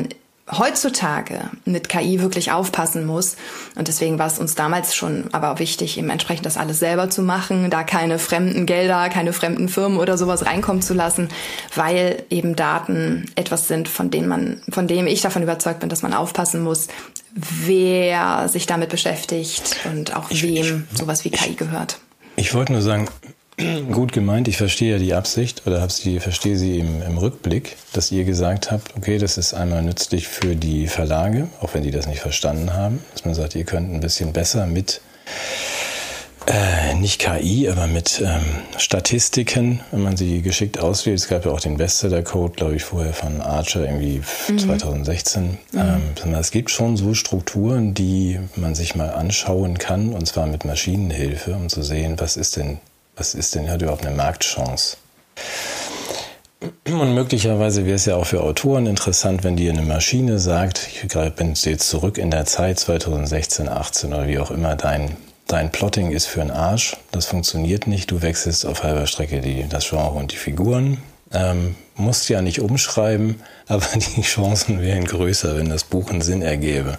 heutzutage mit K I wirklich aufpassen muss. Und deswegen war es uns damals schon aber wichtig, eben entsprechend das alles selber zu machen, da keine fremden Gelder, keine fremden Firmen oder sowas reinkommen zu lassen, weil eben Daten etwas sind, von denen man, von dem ich davon überzeugt bin, dass man aufpassen muss, wer sich damit beschäftigt und auch ich, wem ich, sowas wie K I ich, gehört. Ich wollte nur sagen, gut gemeint, ich verstehe ja die Absicht oder hab sie, verstehe sie im, im Rückblick, dass ihr gesagt habt, okay, das ist einmal nützlich für die Verlage, auch wenn die das nicht verstanden haben, dass man sagt, ihr könnt ein bisschen besser mit, äh, nicht K I, aber mit ähm, Statistiken, wenn man sie geschickt auswählt. Es gab ja auch den Bestseller-Code, glaube ich, vorher von Archer, irgendwie mhm. zwanzig sechzehn. Mhm. Ähm, es gibt schon so Strukturen, die man sich mal anschauen kann, und zwar mit Maschinenhilfe, um zu sehen, was ist denn Was ist denn, hat überhaupt eine Marktchance? Und möglicherweise wäre es ja auch für Autoren interessant, wenn dir eine Maschine sagt, ich bin jetzt zurück in der Zeit zwanzig sechzehn, achtzehn oder wie auch immer, dein, dein Plotting ist für einen Arsch, das funktioniert nicht, du wechselst auf halber Strecke die, das Genre und die Figuren, ähm, musst ja nicht umschreiben, aber die Chancen wären größer, wenn das Buch einen Sinn ergäbe.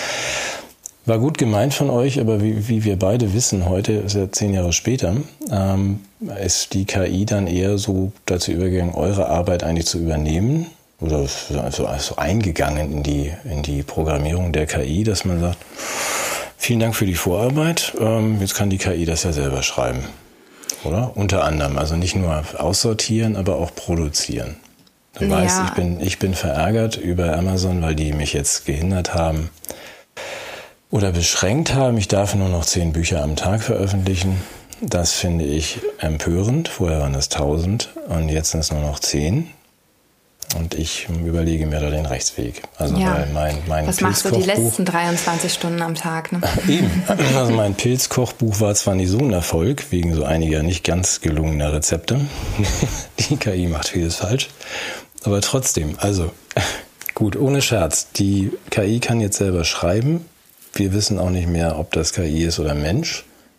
War gut gemeint von euch, aber wie, wie wir beide wissen, heute ist ja zehn Jahre später, ähm, ist die K I dann eher so dazu übergegangen, eure Arbeit eigentlich zu übernehmen oder so also eingegangen in die, in die Programmierung der K I, dass man sagt, vielen Dank für die Vorarbeit, ähm, jetzt kann die K I das ja selber schreiben, oder? Unter anderem, also nicht nur aussortieren, aber auch produzieren. Du ja. weißt, ich bin, ich bin verärgert über Amazon, weil die mich jetzt gehindert haben, oder beschränkt haben, ich darf nur noch zehn Bücher am Tag veröffentlichen. Das finde ich empörend. Vorher waren es tausend und jetzt sind es nur noch zehn. Und ich überlege mir da den Rechtsweg. Also ja. weil mein, mein Was machst du die letzten dreiundzwanzig Stunden am Tag? Ne? Eben. Also mein Pilzkochbuch war zwar nicht so ein Erfolg, wegen so einiger nicht ganz gelungener Rezepte. Die K I macht vieles falsch. Aber trotzdem, also gut, ohne Scherz. Die K I kann jetzt selber schreiben. Wir wissen auch nicht mehr, ob das K I ist oder Mensch.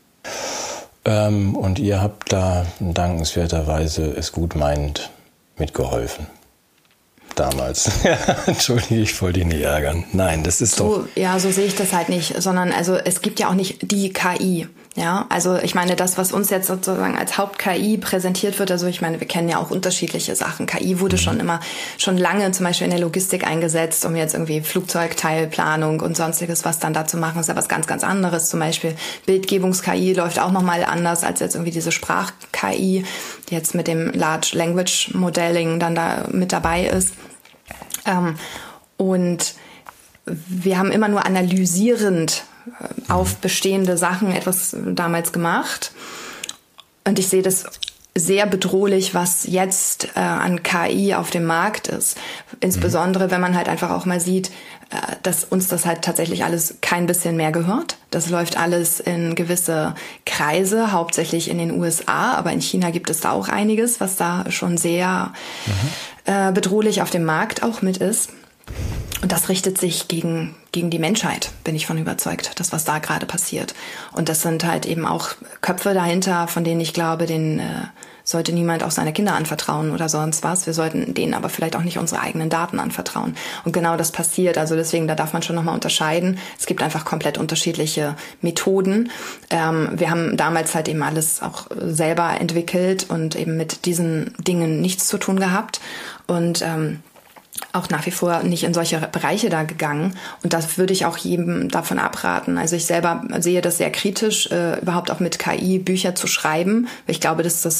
Ähm, und ihr habt da dankenswerterweise es gut meinend mitgeholfen. Damals. Entschuldige, ich wollte dich nicht ärgern. Nein, das ist so, doch... Ja, so sehe ich das halt nicht, sondern also es gibt ja auch nicht die K I. Ja, also ich meine, das, was uns jetzt sozusagen als Haupt-K I präsentiert wird, also ich meine, wir kennen ja auch unterschiedliche Sachen. K I wurde mhm. schon immer, schon lange zum Beispiel in der Logistik eingesetzt, um jetzt irgendwie Flugzeugteilplanung und sonstiges was dann da zu machen. Das ist ja was ganz, ganz anderes. Zum Beispiel Bildgebungs-K I läuft auch nochmal anders als jetzt irgendwie diese Sprach-K I, die jetzt mit dem Large Language Modeling dann da mit dabei ist. Ähm, und wir haben immer nur analysierend auf bestehende Sachen etwas damals gemacht. Und ich sehe das sehr bedrohlich, was jetzt äh, an K I auf dem Markt ist. Insbesondere, wenn man halt einfach auch mal sieht, äh, dass uns das halt tatsächlich alles kein bisschen mehr gehört. Das läuft alles in gewisse Kreise, hauptsächlich in den U S A, aber in China gibt es da auch einiges, was da schon sehr mhm. äh, bedrohlich auf dem Markt auch mit ist. Und das richtet sich gegen, gegen die Menschheit, bin ich von überzeugt, das, was da gerade passiert. Und das sind halt eben auch Köpfe dahinter, von denen ich glaube, denen äh, sollte niemand auch seine Kinder anvertrauen oder sonst was. Wir sollten denen aber vielleicht auch nicht unsere eigenen Daten anvertrauen. Und genau das passiert. Also deswegen, da darf man schon nochmal unterscheiden. Es gibt einfach komplett unterschiedliche Methoden. Ähm, wir haben damals halt eben alles auch selber entwickelt und eben mit diesen Dingen nichts zu tun gehabt. Und ähm, auch nach wie vor nicht in solche Bereiche da gegangen. Und das würde ich auch jedem davon abraten. Also ich selber sehe das sehr kritisch, äh, überhaupt auch mit K I Bücher zu schreiben. Ich glaube, dass das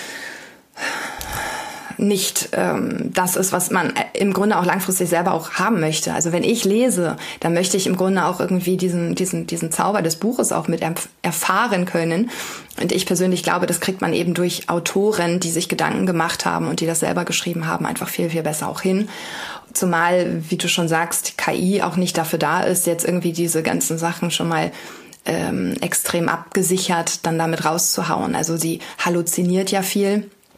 nicht ähm, das ist, was man im Grunde auch langfristig selber auch haben möchte. Also wenn ich lese, dann möchte ich im Grunde auch irgendwie diesen diesen diesen Zauber des Buches auch mit erfahren können. Und ich persönlich glaube, das kriegt man eben durch Autoren, die sich Gedanken gemacht haben und die das selber geschrieben haben, einfach viel, viel besser auch hin. Zumal, wie du schon sagst, K I auch nicht dafür da ist, jetzt irgendwie diese ganzen Sachen schon mal ähm, extrem abgesichert dann damit rauszuhauen. Also sie halluziniert ja viel.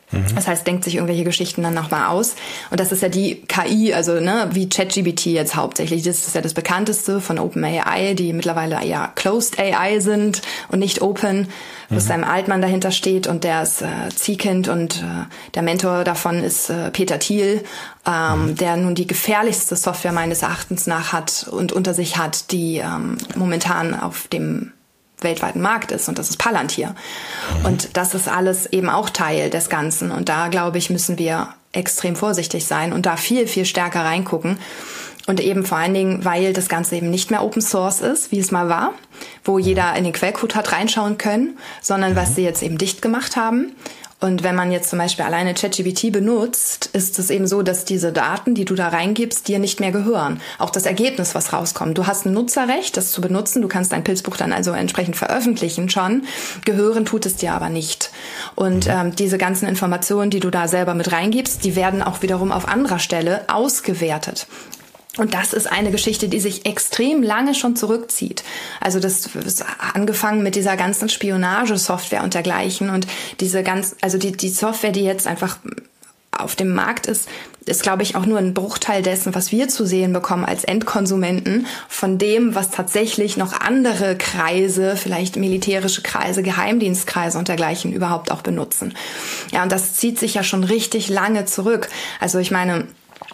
Das heißt, denkt sich irgendwelche Geschichten dann nochmal aus. Und das ist ja die K I, also ne, wie ChatGPT jetzt hauptsächlich. Das ist ja das bekannteste von OpenAI, die mittlerweile ja Closed A I sind und nicht Open, wo mhm. Sam Altman dahinter steht und der ist äh, Ziehkind und äh, der Mentor davon ist äh, Peter Thiel, ähm, mhm. der nun die gefährlichste Software meines Erachtens nach hat und unter sich hat, die ähm, momentan auf dem weltweiten Markt ist, und das ist Palantir. Mhm. Und das ist alles eben auch Teil des Ganzen. Und da, glaube ich, müssen wir extrem vorsichtig sein und da viel, viel stärker reingucken. Und eben vor allen Dingen, weil das Ganze eben nicht mehr Open Source ist, wie es mal war, wo jeder in den Quellcode hat reinschauen können, sondern mhm. was sie jetzt eben dicht gemacht haben. Und wenn man jetzt zum Beispiel alleine ChatGPT benutzt, ist es eben so, dass diese Daten, die du da reingibst, dir nicht mehr gehören. Auch das Ergebnis, was rauskommt. Du hast ein Nutzerrecht, das zu benutzen. Du kannst dein Pilzbuch dann also entsprechend veröffentlichen schon. Gehören tut es dir aber nicht. Und mhm. ähm, diese ganzen Informationen, die du da selber mit reingibst, die werden auch wiederum auf anderer Stelle ausgewertet. Und das ist eine Geschichte, die sich extrem lange schon zurückzieht. Also das ist angefangen mit dieser ganzen Spionagesoftware und dergleichen. Und diese ganz, also die, die Software, die jetzt einfach auf dem Markt ist, ist, glaube ich, auch nur ein Bruchteil dessen, was wir zu sehen bekommen als Endkonsumenten, von dem, was tatsächlich noch andere Kreise, vielleicht militärische Kreise, Geheimdienstkreise und dergleichen überhaupt auch benutzen. Ja, und das zieht sich ja schon richtig lange zurück. Also ich meine,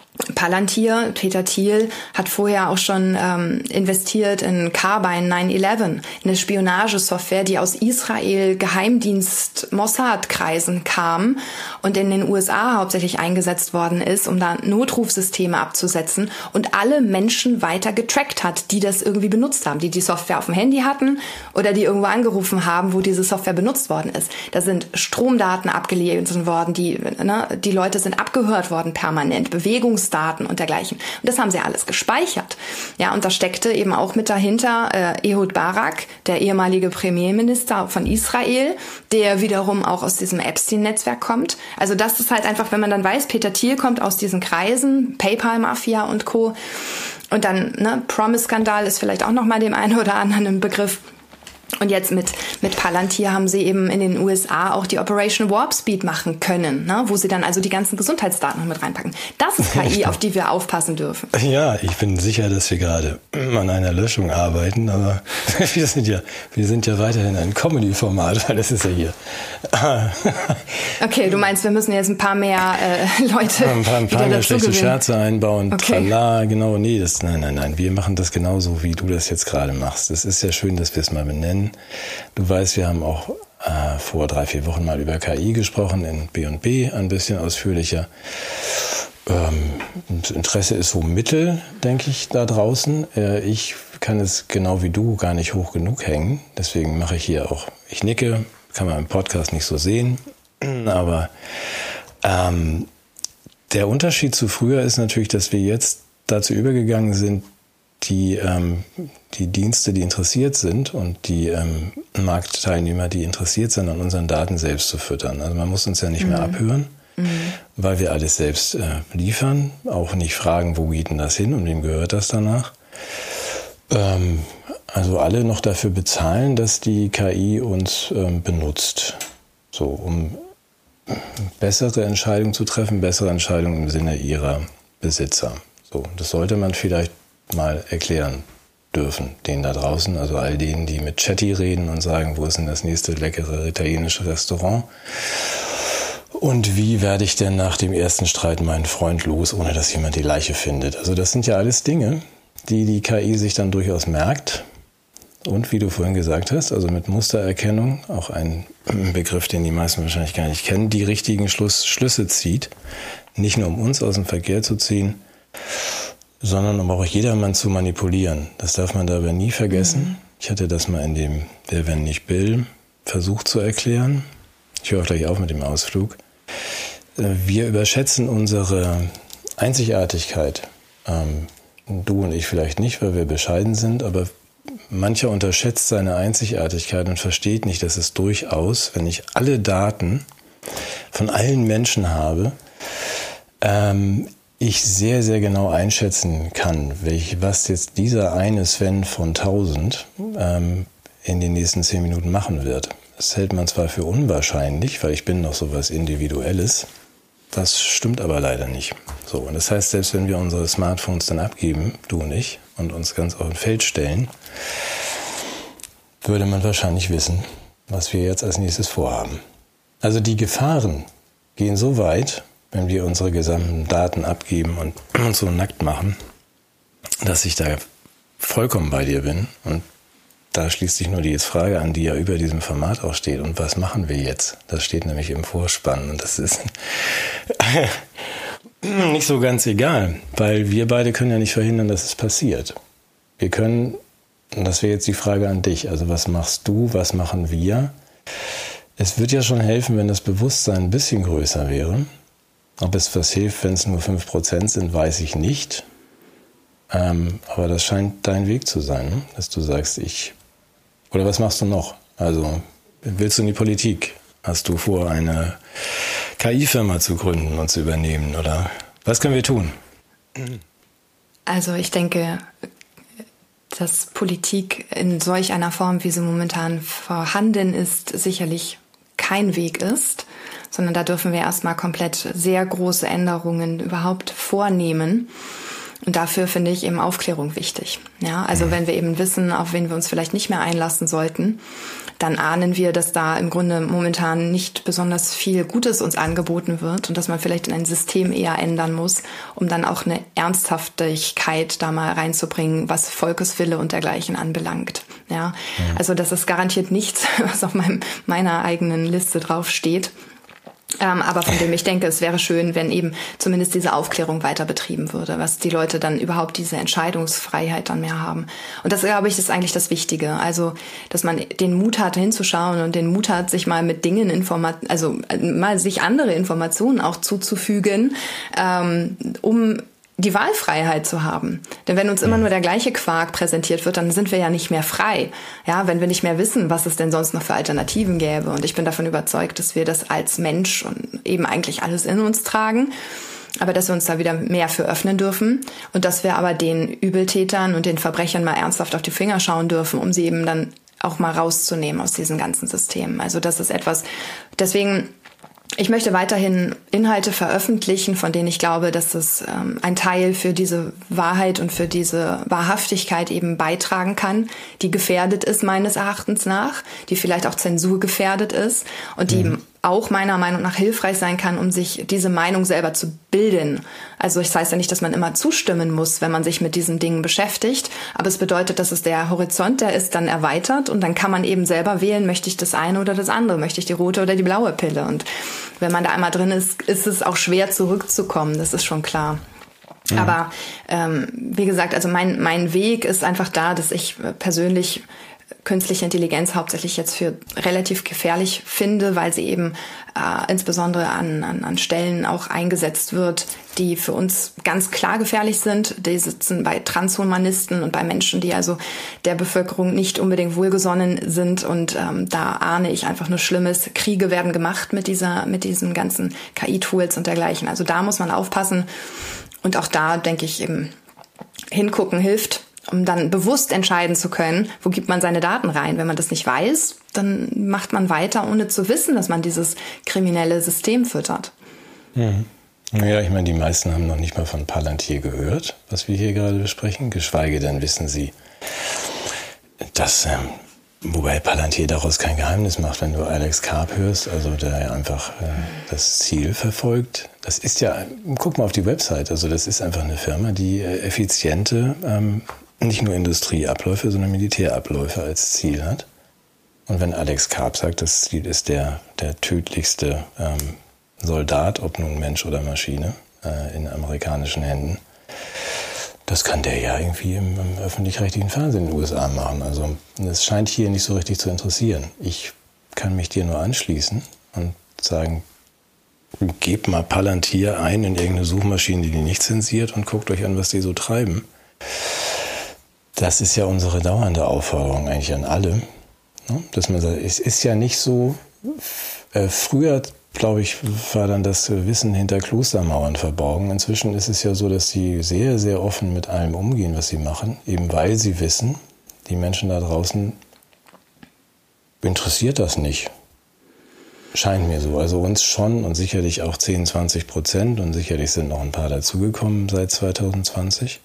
Palantir, Peter Thiel, hat vorher auch schon ähm, investiert in Carbine neun elf, eine Spionagesoftware, die aus Israel Geheimdienst Mossad-Kreisen kam und in den U S A hauptsächlich eingesetzt worden ist, um da Notrufsysteme abzusetzen und alle Menschen weiter getrackt hat, die das irgendwie benutzt haben, die die Software auf dem Handy hatten oder die irgendwo angerufen haben, wo diese Software benutzt worden ist. Da sind Stromdaten abgelesen worden, die, ne, die Leute sind abgehört worden permanent, Bewegungs Daten und dergleichen. Und das haben sie alles gespeichert. Ja, und da steckte eben auch mit dahinter äh, Ehud Barak, der ehemalige Premierminister von Israel, der wiederum auch aus diesem Epstein-Netzwerk kommt. Also das ist halt einfach, wenn man dann weiß, Peter Thiel kommt aus diesen Kreisen, PayPal-Mafia und Co. Und dann, ne, Promise-Skandal ist vielleicht auch nochmal dem einen oder anderen ein Begriff. Und jetzt mit, mit Palantir haben sie eben in den U S A auch die Operation Warp Speed machen können, ne? Wo sie dann also die ganzen Gesundheitsdaten noch mit reinpacken. Das ist K I, auf die wir aufpassen dürfen. Ja, ich bin sicher, dass wir gerade an einer Löschung arbeiten, aber wir sind ja, wir sind ja weiterhin ein Comedy-Format, weil das ist ja hier. Okay, du meinst, wir müssen jetzt ein paar mehr äh, Leute ein paar, ein paar mehr schlechte gewinnen. Scherze einbauen. Okay. Trala, genau, nee, das, nein, nein, nein, wir machen das genauso, wie du das jetzt gerade machst. Es ist ja schön, dass wir es mal benennen. Du weißt, wir haben auch äh, vor drei, vier Wochen mal über K I gesprochen, in B und B ein bisschen ausführlicher. Ähm, das Interesse ist so mittel, denke ich, da draußen. Äh, ich kann es genau wie du gar nicht hoch genug hängen. Deswegen mache ich hier auch, ich nicke, kann man im Podcast nicht so sehen. Aber ähm, der Unterschied zu früher ist natürlich, dass wir jetzt dazu übergegangen sind, die, ähm, die Dienste, die interessiert sind und die ähm, Marktteilnehmer, die interessiert sind, an unseren Daten selbst zu füttern. Also man muss uns ja nicht mhm. mehr abhören, mhm. weil wir alles selbst äh, liefern, auch nicht fragen, wo geht denn das hin und wem gehört das danach. Ähm, also alle noch dafür bezahlen, dass die K I uns ähm, benutzt, so um bessere Entscheidungen zu treffen, bessere Entscheidungen im Sinne ihrer Besitzer. So, das sollte man vielleicht mal erklären dürfen, denen da draußen, also all denen, die mit Chatty reden und sagen, wo ist denn das nächste leckere italienische Restaurant? Und wie werde ich denn nach dem ersten Streit meinen Freund los, ohne dass jemand die Leiche findet? Also das sind ja alles Dinge, die die K I sich dann durchaus merkt. Und wie du vorhin gesagt hast, also mit Mustererkennung, auch ein Begriff, den die meisten wahrscheinlich gar nicht kennen, die richtigen Schluss, Schlüsse zieht. Nicht nur um uns aus dem Verkehr zu ziehen, sondern um auch jedermann zu manipulieren. Das darf man dabei nie vergessen. Mhm. Ich hatte das mal in dem Wer, wenn nicht Bill versucht zu erklären. Ich höre auch gleich auf mit dem Ausflug. Wir überschätzen unsere Einzigartigkeit. Du und ich vielleicht nicht, weil wir bescheiden sind, aber mancher unterschätzt seine Einzigartigkeit und versteht nicht, dass es durchaus, wenn ich alle Daten von allen Menschen habe, ähm, ich sehr, sehr genau einschätzen kann, welch, was jetzt dieser eine Sven von tausend ähm, in den nächsten zehn Minuten machen wird. Das hält man zwar für unwahrscheinlich, weil ich bin noch so was Individuelles. Das stimmt aber leider nicht. So, und das heißt, selbst wenn wir unsere Smartphones dann abgeben, du und ich, und uns ganz auf ein Feld stellen, würde man wahrscheinlich wissen, was wir jetzt als nächstes vorhaben. Also die Gefahren gehen so weit, wenn wir unsere gesamten Daten abgeben und uns so nackt machen, dass ich da vollkommen bei dir bin. Und da schließt sich nur die Frage an, die ja über diesem Format auch steht. Und was machen wir jetzt? Das steht nämlich im Vorspann. Und das ist nicht so ganz egal, weil wir beide können ja nicht verhindern, dass es passiert. Wir können, und das wäre jetzt die Frage an dich, also was machst du, was machen wir? Es wird ja schon helfen, wenn das Bewusstsein ein bisschen größer wäre. Ob es was hilft, wenn es nur fünf Prozent sind, weiß ich nicht. Ähm, aber das scheint dein Weg zu sein, ne? Dass du sagst, ich... Oder was machst du noch? Also, willst du in die Politik? Hast du vor, eine K I-Firma zu gründen und zu übernehmen? Oder was können wir tun? Also ich denke, dass Politik in solch einer Form, wie sie momentan vorhanden ist, sicherlich kein Weg ist, sondern da dürfen wir erstmal komplett sehr große Änderungen überhaupt vornehmen. Und dafür finde ich eben Aufklärung wichtig. Ja, also wenn wir eben wissen, auf wen wir uns vielleicht nicht mehr einlassen sollten, dann ahnen wir, dass da im Grunde momentan nicht besonders viel Gutes uns angeboten wird und dass man vielleicht in ein System eher ändern muss, um dann auch eine Ernsthaftigkeit da mal reinzubringen, was Volkeswille und dergleichen anbelangt. Ja, also das ist garantiert nichts, was auf meinem, meiner eigenen Liste drauf steht. Ähm, aber von dem ich denke, es wäre schön, wenn eben zumindest diese Aufklärung weiter betrieben würde, was die Leute dann überhaupt diese Entscheidungsfreiheit dann mehr haben. Und das, glaube ich, ist eigentlich das Wichtige. Also, dass man den Mut hat, hinzuschauen und den Mut hat, sich mal mit Dingen informat, also mal sich andere Informationen auch zuzufügen, ähm, um die Wahlfreiheit zu haben. Denn wenn uns immer nur der gleiche Quark präsentiert wird, dann sind wir ja nicht mehr frei. Ja, wenn wir nicht mehr wissen, was es denn sonst noch für Alternativen gäbe. Und ich bin davon überzeugt, dass wir das als Mensch und eben eigentlich alles in uns tragen, aber dass wir uns da wieder mehr für öffnen dürfen und dass wir aber den Übeltätern und den Verbrechern mal ernsthaft auf die Finger schauen dürfen, um sie eben dann auch mal rauszunehmen aus diesen ganzen Systemen. Also das ist etwas, deswegen... Ich möchte weiterhin Inhalte veröffentlichen, von denen ich glaube, dass es ähm, ein Teil für diese Wahrheit und für diese Wahrhaftigkeit eben beitragen kann, die gefährdet ist meines Erachtens nach, die vielleicht auch zensurgefährdet ist und die mhm. auch meiner Meinung nach hilfreich sein kann, um sich diese Meinung selber zu bilden. Also das heißt ja nicht, dass man immer zustimmen muss, wenn man sich mit diesen Dingen beschäftigt, aber es bedeutet, dass es der Horizont, der ist dann erweitert und dann kann man eben selber wählen, möchte ich das eine oder das andere, möchte ich die rote oder die blaue Pille. Und wenn man da einmal drin ist, ist es auch schwer zurückzukommen, das ist schon klar. Mhm. Aber ähm, wie gesagt, also mein mein Weg ist einfach da, dass ich persönlich künstliche Intelligenz hauptsächlich jetzt für relativ gefährlich finde, weil sie eben äh, insbesondere an, an, an Stellen auch eingesetzt wird, die für uns ganz klar gefährlich sind. Die sitzen bei Transhumanisten und bei Menschen, die also der Bevölkerung nicht unbedingt wohlgesonnen sind. Und ähm, da ahne ich einfach nur Schlimmes. Kriege werden gemacht mit dieser, mit diesen ganzen K I-Tools und dergleichen. Also da muss man aufpassen. Und auch da, denke ich, eben hingucken hilft, um dann bewusst entscheiden zu können, wo gibt man seine Daten rein. Wenn man das nicht weiß, dann macht man weiter, ohne zu wissen, dass man dieses kriminelle System füttert. Mhm. Ja, ich meine, die meisten haben noch nicht mal von Palantir gehört, was wir hier gerade besprechen, geschweige denn wissen sie, dass, ähm, wobei Palantir daraus kein Geheimnis macht, wenn du Alex Karp hörst, also der ja einfach äh, das Ziel verfolgt. Das ist ja, guck mal auf die Website, also das ist einfach eine Firma, die äh, effiziente, ähm, nicht nur Industrieabläufe, sondern Militärabläufe als Ziel hat. Und wenn Alex Karp sagt, das Ziel ist der, der tödlichste ähm, Soldat, ob nun Mensch oder Maschine, äh, in amerikanischen Händen, das kann der ja irgendwie im, im öffentlich-rechtlichen Fernsehen in den U S A machen. Also das scheint hier nicht so richtig zu interessieren. Ich kann mich dir nur anschließen und sagen, gebt mal Palantir ein in irgendeine Suchmaschine, die die nicht zensiert und guckt euch an, was die so treiben. Das ist ja unsere dauernde Aufforderung eigentlich an alle. Dass man sagt, es ist ja nicht so, äh, früher, glaube ich, war dann das Wissen hinter Klostermauern verborgen. Inzwischen ist es ja so, dass sie sehr, sehr offen mit allem umgehen, was sie machen, eben weil sie wissen, die Menschen da draußen interessiert das nicht. Scheint mir so. Also uns schon und sicherlich auch zehn, zwanzig Prozent und sicherlich sind noch ein paar dazugekommen seit zwanzig zwanzig.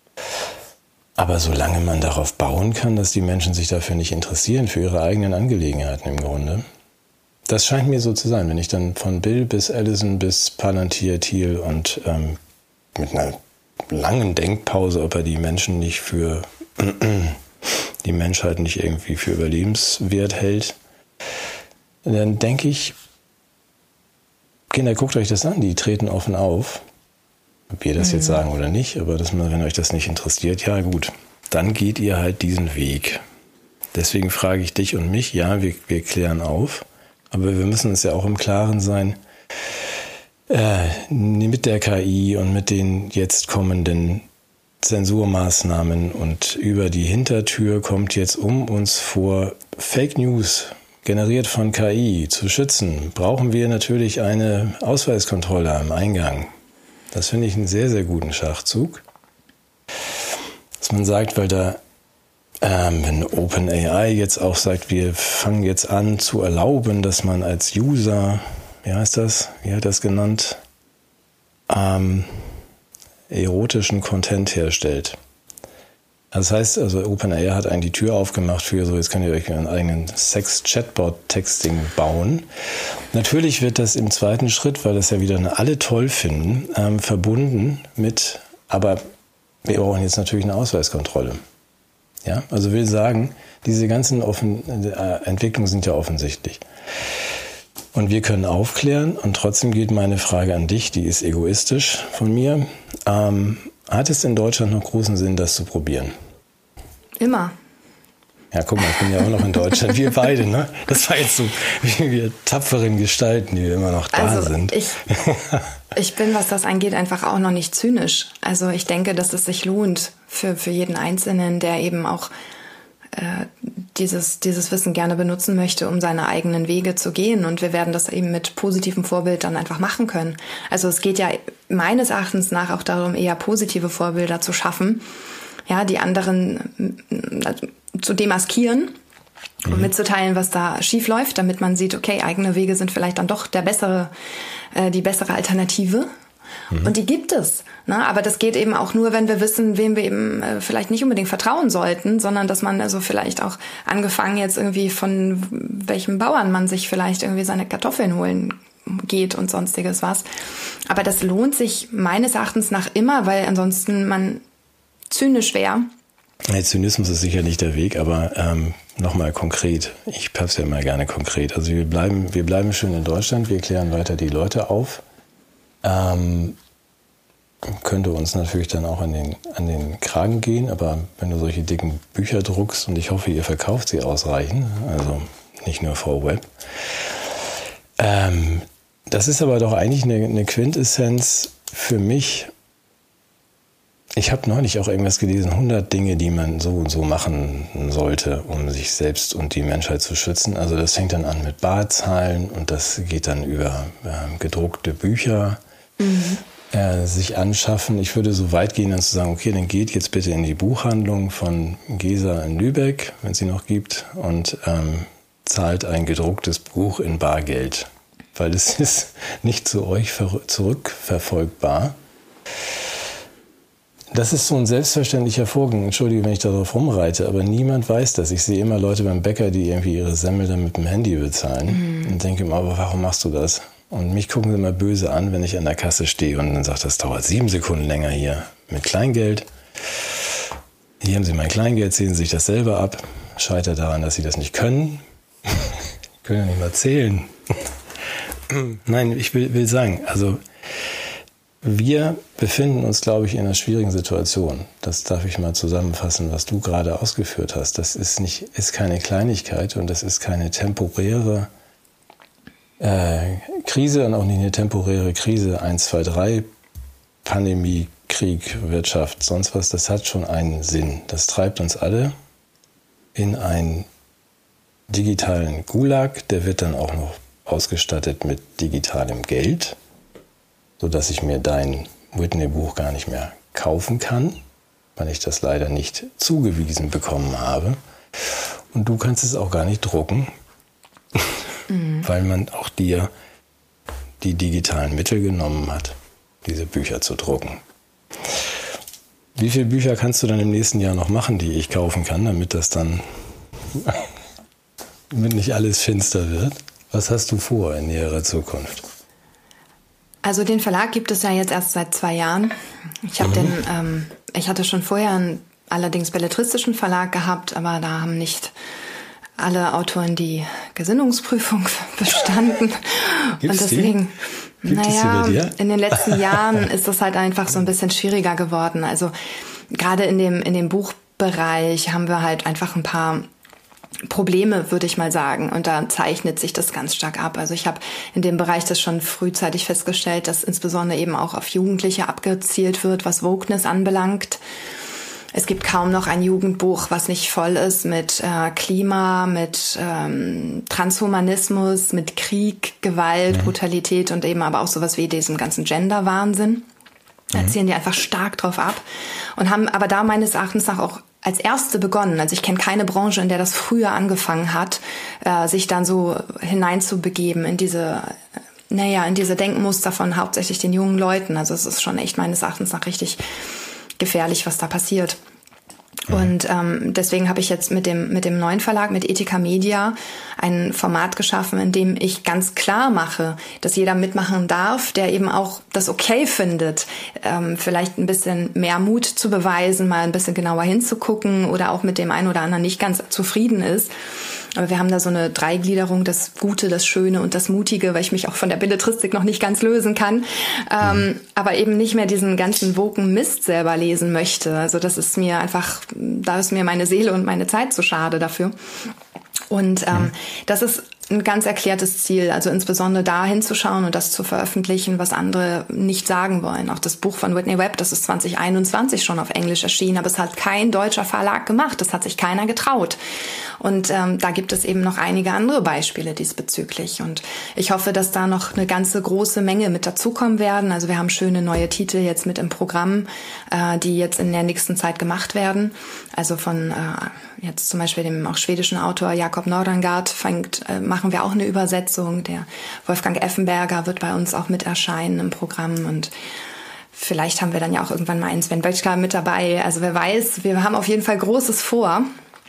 Aber solange man darauf bauen kann, dass die Menschen sich dafür nicht interessieren, für ihre eigenen Angelegenheiten im Grunde, das scheint mir so zu sein. Wenn ich dann von Bill bis Allison bis Palantir, Thiel und ähm, mit einer langen Denkpause, ob er die Menschen nicht für die Menschheit nicht irgendwie für überlebenswert hält, dann denke ich, Kinder, guckt euch das an, die treten offen auf. Ob wir das mhm. jetzt sagen oder nicht, aber dass man, wenn euch das nicht interessiert, ja gut, dann geht ihr halt diesen Weg. Deswegen frage ich dich und mich, ja, wir, wir klären auf, aber wir müssen uns ja auch im Klaren sein, äh, mit der K I und mit den jetzt kommenden Zensurmaßnahmen und über die Hintertür kommt jetzt um uns vor Fake News, generiert von K I, zu schützen, brauchen wir natürlich eine Ausweiskontrolle am Eingang. Das finde ich einen sehr, sehr guten Schachzug. Dass man sagt, weil da, ähm, wenn OpenAI jetzt auch sagt, wir fangen jetzt an zu erlauben, dass man als User, wie heißt das, wie hat das genannt, ähm, erotischen Content herstellt. Das heißt, also OpenAI hat eigentlich die Tür aufgemacht für so, jetzt könnt ihr euch einen eigenen Sex-Chatbot-Texting bauen. Natürlich wird das im zweiten Schritt, weil das ja wieder alle toll finden, ähm, verbunden mit, aber wir brauchen jetzt natürlich eine Ausweiskontrolle. Ja, also will sagen, diese ganzen Offen- äh, Entwicklungen sind ja offensichtlich. Und wir können aufklären und trotzdem geht meine Frage an dich, die ist egoistisch von mir. Ähm, Hat es in Deutschland noch großen Sinn, das zu probieren? Immer. Ja, guck mal, ich bin ja auch noch in Deutschland. Wir beide, ne? Das war jetzt so, wie wir tapferen Gestalten, die immer noch da also sind. Ich, ich bin, was das angeht, einfach auch noch nicht zynisch. Also ich denke, dass es sich lohnt für, für jeden Einzelnen, der eben auch äh, dieses, dieses Wissen gerne benutzen möchte, um seine eigenen Wege zu gehen. Und wir werden das eben mit positivem Vorbild dann einfach machen können. Also es geht ja meines Erachtens nach auch darum, eher positive Vorbilder zu schaffen, ja, die anderen zu demaskieren mhm. und mitzuteilen, was da schief läuft, damit man sieht, okay, eigene Wege sind vielleicht dann doch der bessere, äh, die bessere Alternative. Mhm. Und die gibt es. Ne? Aber das geht eben auch nur, wenn wir wissen, wem wir eben äh, vielleicht nicht unbedingt vertrauen sollten, sondern dass man also vielleicht auch angefangen jetzt irgendwie von welchem Bauern man sich vielleicht irgendwie seine Kartoffeln holen geht und sonstiges was. Aber das lohnt sich meines Erachtens nach immer, weil ansonsten man zynisch wäre. Ja, Zynismus ist sicher nicht der Weg, aber ähm, nochmal konkret. Ich hab's ja immer gerne konkret. Also wir bleiben, wir bleiben schön in Deutschland, wir klären weiter die Leute auf. Ähm, könnte uns natürlich dann auch an den, an den Kragen gehen, aber wenn du solche dicken Bücher druckst und ich hoffe, ihr verkauft sie ausreichend, also nicht nur vor Web. Ähm, das ist aber doch eigentlich eine, eine Quintessenz für mich. Ich habe neulich auch irgendwas gelesen, hundert Dinge, die man so und so machen sollte, um sich selbst und die Menschheit zu schützen. Also das fängt dann an mit Barzahlen und das geht dann über äh, gedruckte Bücher, mhm. äh, sich anschaffen. Ich würde so weit gehen, dann zu sagen, okay, dann geht jetzt bitte in die Buchhandlung von Gesa in Lübeck, wenn es sie noch gibt, und ähm, zahlt ein gedrucktes Buch in Bargeld, weil es ist nicht zu euch ver- zurückverfolgbar. Das ist so ein selbstverständlicher Vorgang. Entschuldige, wenn ich darauf rumreite, aber niemand weiß das. Ich sehe immer Leute beim Bäcker, die irgendwie ihre Semmel dann mit dem Handy bezahlen mhm. und denke immer, aber warum machst du das? Und mich gucken sie immer böse an, wenn ich an der Kasse stehe und dann sagt, das dauert sieben Sekunden länger hier mit Kleingeld. Hier haben sie mein Kleingeld, zählen sie sich das selber ab. Scheitert daran, dass sie das nicht können. Können ja nicht mal zählen. Nein, ich will, will sagen, also wir befinden uns, glaube ich, in einer schwierigen Situation. Das darf ich mal zusammenfassen, was du gerade ausgeführt hast. Das ist nicht, ist keine Kleinigkeit und das ist keine temporäre äh, Krise und auch nicht eine temporäre Krise eins, zwei, drei, Pandemie, Krieg, Wirtschaft, sonst was. Das hat schon einen Sinn. Das treibt uns alle in einen digitalen Gulag. Der wird dann auch noch ausgestattet mit digitalem Geld, sodass ich mir dein Whitney-Buch gar nicht mehr kaufen kann, weil ich das leider nicht zugewiesen bekommen habe. Und du kannst es auch gar nicht drucken. mhm. weil man auch dir die digitalen Mittel genommen hat, diese Bücher zu drucken. Wie viele Bücher kannst du dann im nächsten Jahr noch machen, die ich kaufen kann, damit das dann, damit nicht alles finster wird? Was hast du vor in näherer Zukunft? Also den Verlag gibt es ja jetzt erst seit zwei Jahren. Ich habe mhm. den, ähm, ich hatte schon vorher einen allerdings belletristischen Verlag gehabt, aber da haben nicht alle Autoren die Gesinnungsprüfung bestanden. Gibt's und deswegen, die? Gibt naja, es die bei dir? in den letzten Jahren ist das halt einfach so ein bisschen schwieriger geworden. Also gerade in dem in dem Buchbereich haben wir halt einfach ein paar Probleme, würde ich mal sagen. Und da zeichnet sich das ganz stark ab. Also ich habe in dem Bereich das schon frühzeitig festgestellt, dass insbesondere eben auch auf Jugendliche abgezielt wird, was Wokeness anbelangt. Es gibt kaum noch ein Jugendbuch, was nicht voll ist mit äh, Klima, mit ähm, Transhumanismus, mit Krieg, Gewalt, mhm. Brutalität und eben aber auch sowas wie diesem ganzen Gender-Wahnsinn. Da zielen die einfach stark drauf ab und haben aber da meines Erachtens nach auch als erste begonnen. Also ich kenne keine Branche, in der das früher angefangen hat, äh, sich dann so hineinzubegeben in diese, naja, in diese Denkmuster von hauptsächlich den jungen Leuten. Also es ist schon echt meines Erachtens nach richtig gefährlich, was da passiert. Mhm. Und ähm, deswegen habe ich jetzt mit dem mit dem neuen Verlag, mit Ethika Media, ein Format geschaffen, in dem ich ganz klar mache, dass jeder mitmachen darf, der eben auch das okay findet, ähm, vielleicht ein bisschen mehr Mut zu beweisen, mal ein bisschen genauer hinzugucken oder auch mit dem einen oder anderen nicht ganz zufrieden ist. Aber wir haben da so eine Dreigliederung, das Gute, das Schöne und das Mutige, weil ich mich auch von der Belletristik noch nicht ganz lösen kann. Ähm, mhm. Aber eben nicht mehr diesen ganzen woken Mist selber lesen möchte. Also das ist mir einfach, da ist mir meine Seele und meine Zeit zu schade dafür. Und ähm, mhm. das ist ein ganz erklärtes Ziel, also insbesondere da hinzuschauen und das zu veröffentlichen, was andere nicht sagen wollen. Auch das Buch von Whitney Webb, das ist zwanzig einundzwanzig schon auf Englisch erschienen, aber es hat kein deutscher Verlag gemacht, das hat sich keiner getraut. Und ähm, da gibt es eben noch einige andere Beispiele diesbezüglich. Und ich hoffe, dass da noch eine ganze große Menge mit dazukommen werden. Also wir haben schöne neue Titel jetzt mit im Programm, äh, die jetzt in der nächsten Zeit gemacht werden. Also von äh, jetzt zum Beispiel dem auch schwedischen Autor Jakob Nordengaard fängt, äh, machen wir auch eine Übersetzung. Der Wolfgang Effenberger wird bei uns auch mit erscheinen im Programm und vielleicht haben wir dann ja auch irgendwann mal einen Sven Böttcher mit dabei. Also wer weiß, wir haben auf jeden Fall Großes vor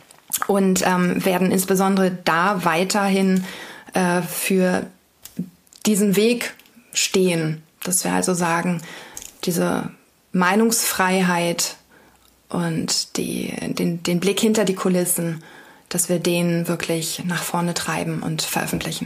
und ähm, werden insbesondere da weiterhin äh, für diesen Weg stehen. Dass wir also sagen, diese Meinungsfreiheit und die, den, den Blick hinter die Kulissen, dass wir den wirklich nach vorne treiben und veröffentlichen.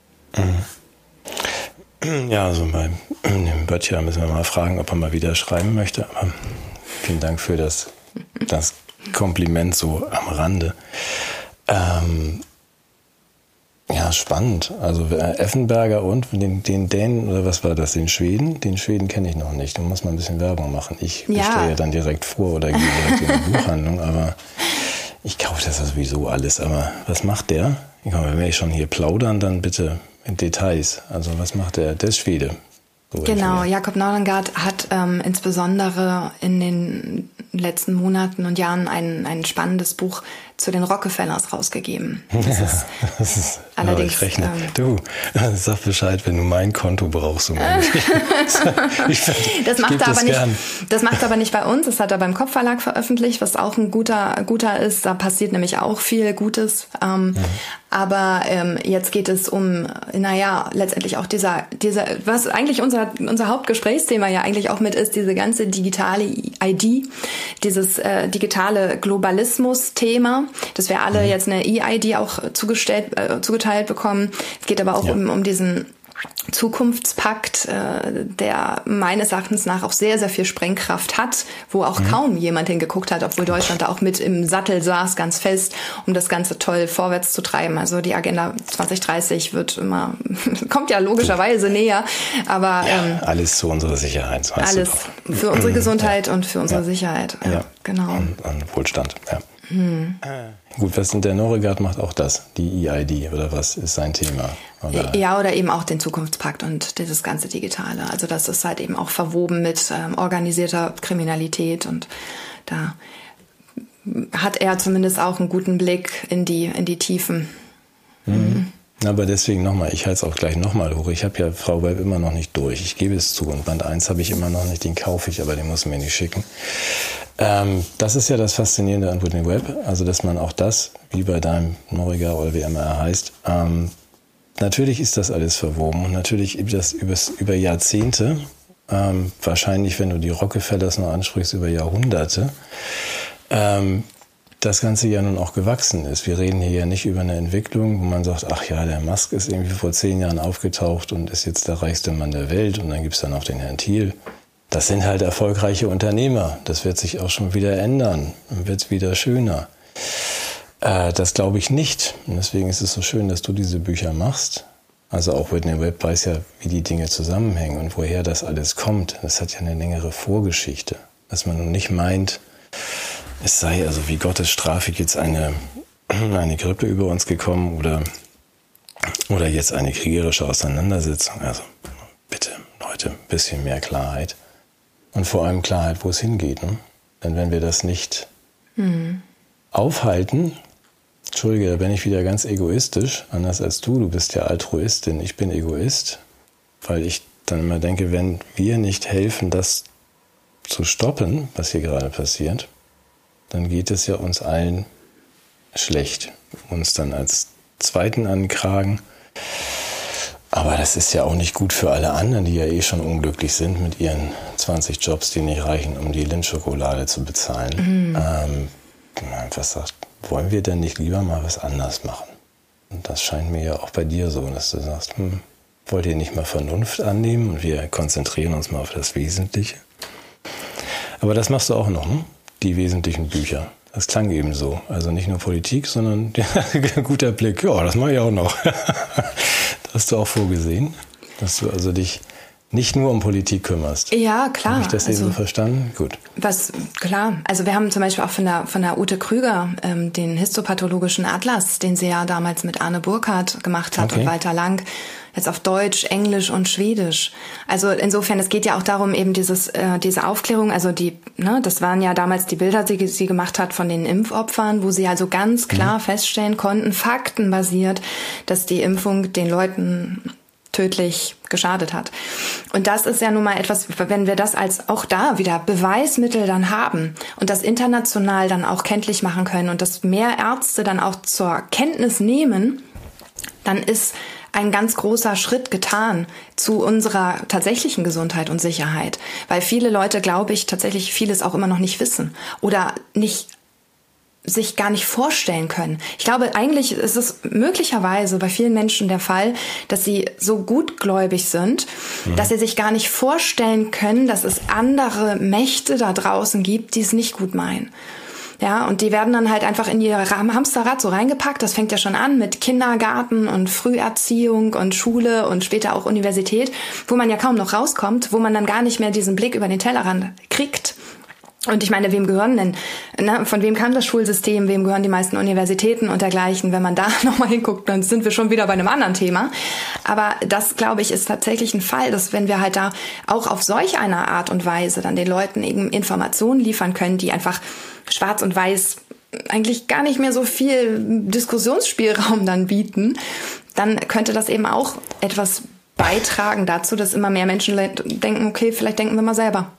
Ja, also bei dem Böttcher müssen wir mal fragen, ob er mal wieder schreiben möchte. Aber vielen Dank für das, das Kompliment so am Rande. Ähm, ja, spannend. Also Effenberger und den, den Dänen, oder was war das, den Schweden? Den Schweden kenne ich noch nicht. Da muss man ein bisschen Werbung machen. Ich ja. bestelle ja dann direkt vor oder gehe direkt in die Buchhandlung, aber ich kaufe das sowieso alles. Aber was macht der? Wenn wir schon hier plaudern, dann bitte in Details. Also was macht der? Der ist Schwede. So genau, Jakob Nordengaard hat ähm, insbesondere in den letzten Monaten und Jahren ein, ein spannendes Buch zu den Rockefellers rausgegeben. Das ja, ist, das ist allerdings... Ich rechne. Ähm, du, sag Bescheid, wenn du mein Konto brauchst. Um ich, das macht er aber das nicht. Das macht er aber nicht bei uns. Das hat er beim Kopfverlag veröffentlicht, was auch ein guter, guter ist. Da passiert nämlich auch viel Gutes. Ähm, mhm. Aber ähm, jetzt geht es um, naja, letztendlich auch dieser, dieser, was eigentlich unser, unser Hauptgesprächsthema ja eigentlich auch mit ist, diese ganze digitale I D, dieses äh, digitale Globalismus-Thema, dass wir alle mhm. jetzt eine E I D auch zugestellt, äh, zugeteilt bekommen. Es geht aber auch ja. um, um diesen Zukunftspakt, äh, der meines Erachtens nach auch sehr, sehr viel Sprengkraft hat, wo auch mhm. kaum jemand hingeguckt hat, obwohl Deutschland da auch mit im Sattel saß, ganz fest, um das Ganze toll vorwärts zu treiben. Also die Agenda zwanzig dreißig wird immer, kommt ja logischerweise näher, aber ja, ähm, alles zu unserer Sicherheit. Alles für unsere Gesundheit ja. und für unsere ja. Sicherheit. Ja, ja. genau. Und, und Wohlstand, ja. Hm. Gut, was denn der Nordengaard macht auch das, die E I D oder was ist sein Thema? Oder? Ja, oder eben auch den Zukunftspakt und dieses ganze Digitale. Also das ist halt eben auch verwoben mit ähm, organisierter Kriminalität und da hat er zumindest auch einen guten Blick in die in die Tiefen. Mhm. Aber deswegen nochmal, ich halte es auch gleich nochmal hoch. Ich habe ja Frau Webb immer noch nicht durch. Ich gebe es zu. Und Band eins habe ich immer noch nicht, den kaufe ich, aber den muss man mir nicht schicken. Ähm, das ist ja das Faszinierende an Whitney Webb. Also, dass man auch das, wie bei deinem Noriga oder wie immer er heißt, ähm, natürlich ist das alles verwoben. Und natürlich über, das, übers, über Jahrzehnte, ähm, wahrscheinlich, wenn du die Rockefellers noch ansprichst, über Jahrhunderte, ähm, das Ganze ja nun auch gewachsen ist. Wir reden hier ja nicht über eine Entwicklung, wo man sagt, ach ja, der Musk ist irgendwie vor zehn Jahren aufgetaucht und ist jetzt der reichste Mann der Welt und dann gibt's dann noch den Herrn Thiel. Das sind halt erfolgreiche Unternehmer. Das wird sich auch schon wieder ändern. Dann wird's wieder schöner. Äh, das glaube ich nicht. Und deswegen ist es so schön, dass du diese Bücher machst. Also auch Whitney Webb weiß ja, wie die Dinge zusammenhängen und woher das alles kommt. Das hat ja eine längere Vorgeschichte. Dass man nun nicht meint, es sei also wie Gottes Strafe jetzt eine, eine Grippe über uns gekommen oder, oder jetzt eine kriegerische Auseinandersetzung. Also bitte, Leute, ein bisschen mehr Klarheit. Und vor allem Klarheit, wo es hingeht. Ne? Denn wenn wir das nicht mhm. aufhalten, Entschuldige, da bin ich wieder ganz egoistisch, anders als du. Du bist ja Altruistin, ich bin Egoist. Weil ich dann immer denke, wenn wir nicht helfen, das zu stoppen, was hier gerade passiert, dann geht es ja uns allen schlecht. Uns dann als Zweiten ankragen. Aber das ist ja auch nicht gut für alle anderen, die ja eh schon unglücklich sind mit ihren zwanzig Jobs, die nicht reichen, um die Lindschokolade zu bezahlen. Mhm. Ähm, einfach sagt, wollen wir denn nicht lieber mal was anders machen? Und das scheint mir ja auch bei dir so, dass du sagst, hm, wollt ihr nicht mal Vernunft annehmen und wir konzentrieren uns mal auf das Wesentliche? Aber das machst du auch noch, hm? Die wesentlichen Bücher. Das klang eben so. Also nicht nur Politik, sondern ja, guter Blick. Ja, das mache ich auch noch. Das hast du auch vorgesehen, dass du also dich nicht nur um Politik kümmerst. Ja, klar. Habe ich das also, eben so verstanden? Gut. Was, klar. Also wir haben zum Beispiel auch von der, von der Ute Krüger ähm, den histopathologischen Atlas, den sie ja damals mit Arne Burkhardt gemacht hat okay. und Walter Lang, jetzt auf Deutsch, Englisch und Schwedisch. Also insofern, es geht ja auch darum, eben dieses, äh, diese Aufklärung, also die, ne, das waren ja damals die Bilder, die sie gemacht hat von den Impfopfern, wo sie also ganz klar mhm. feststellen konnten, faktenbasiert, dass die Impfung den Leuten tödlich geschadet hat. Und das ist ja nun mal etwas, wenn wir das als auch da wieder Beweismittel dann haben und das international dann auch kenntlich machen können und dass mehr Ärzte dann auch zur Kenntnis nehmen, dann ist ein ganz großer Schritt getan zu unserer tatsächlichen Gesundheit und Sicherheit. Weil viele Leute, glaube ich, tatsächlich vieles auch immer noch nicht wissen oder nicht sich gar nicht vorstellen können. Ich glaube, eigentlich ist es möglicherweise bei vielen Menschen der Fall, dass sie so gutgläubig sind, mhm. dass sie sich gar nicht vorstellen können, dass es andere Mächte da draußen gibt, die es nicht gut meinen. Ja, und die werden dann halt einfach in ihr Hamsterrad so reingepackt. Das fängt ja schon an mit Kindergarten und Früherziehung und Schule und später auch Universität, wo man ja kaum noch rauskommt, wo man dann gar nicht mehr diesen Blick über den Tellerrand kriegt. Und ich meine, wem gehören denn, ne, von wem kam das Schulsystem, wem gehören die meisten Universitäten und dergleichen? Wenn man da nochmal hinguckt, dann sind wir schon wieder bei einem anderen Thema. Aber das, glaube ich, ist tatsächlich ein Fall, dass wenn wir halt da auch auf solch eine Art und Weise dann den Leuten eben Informationen liefern können, die einfach schwarz und weiß eigentlich gar nicht mehr so viel Diskussionsspielraum dann bieten, dann könnte das eben auch etwas beitragen dazu, dass immer mehr Menschen denken, okay, vielleicht denken wir mal selber.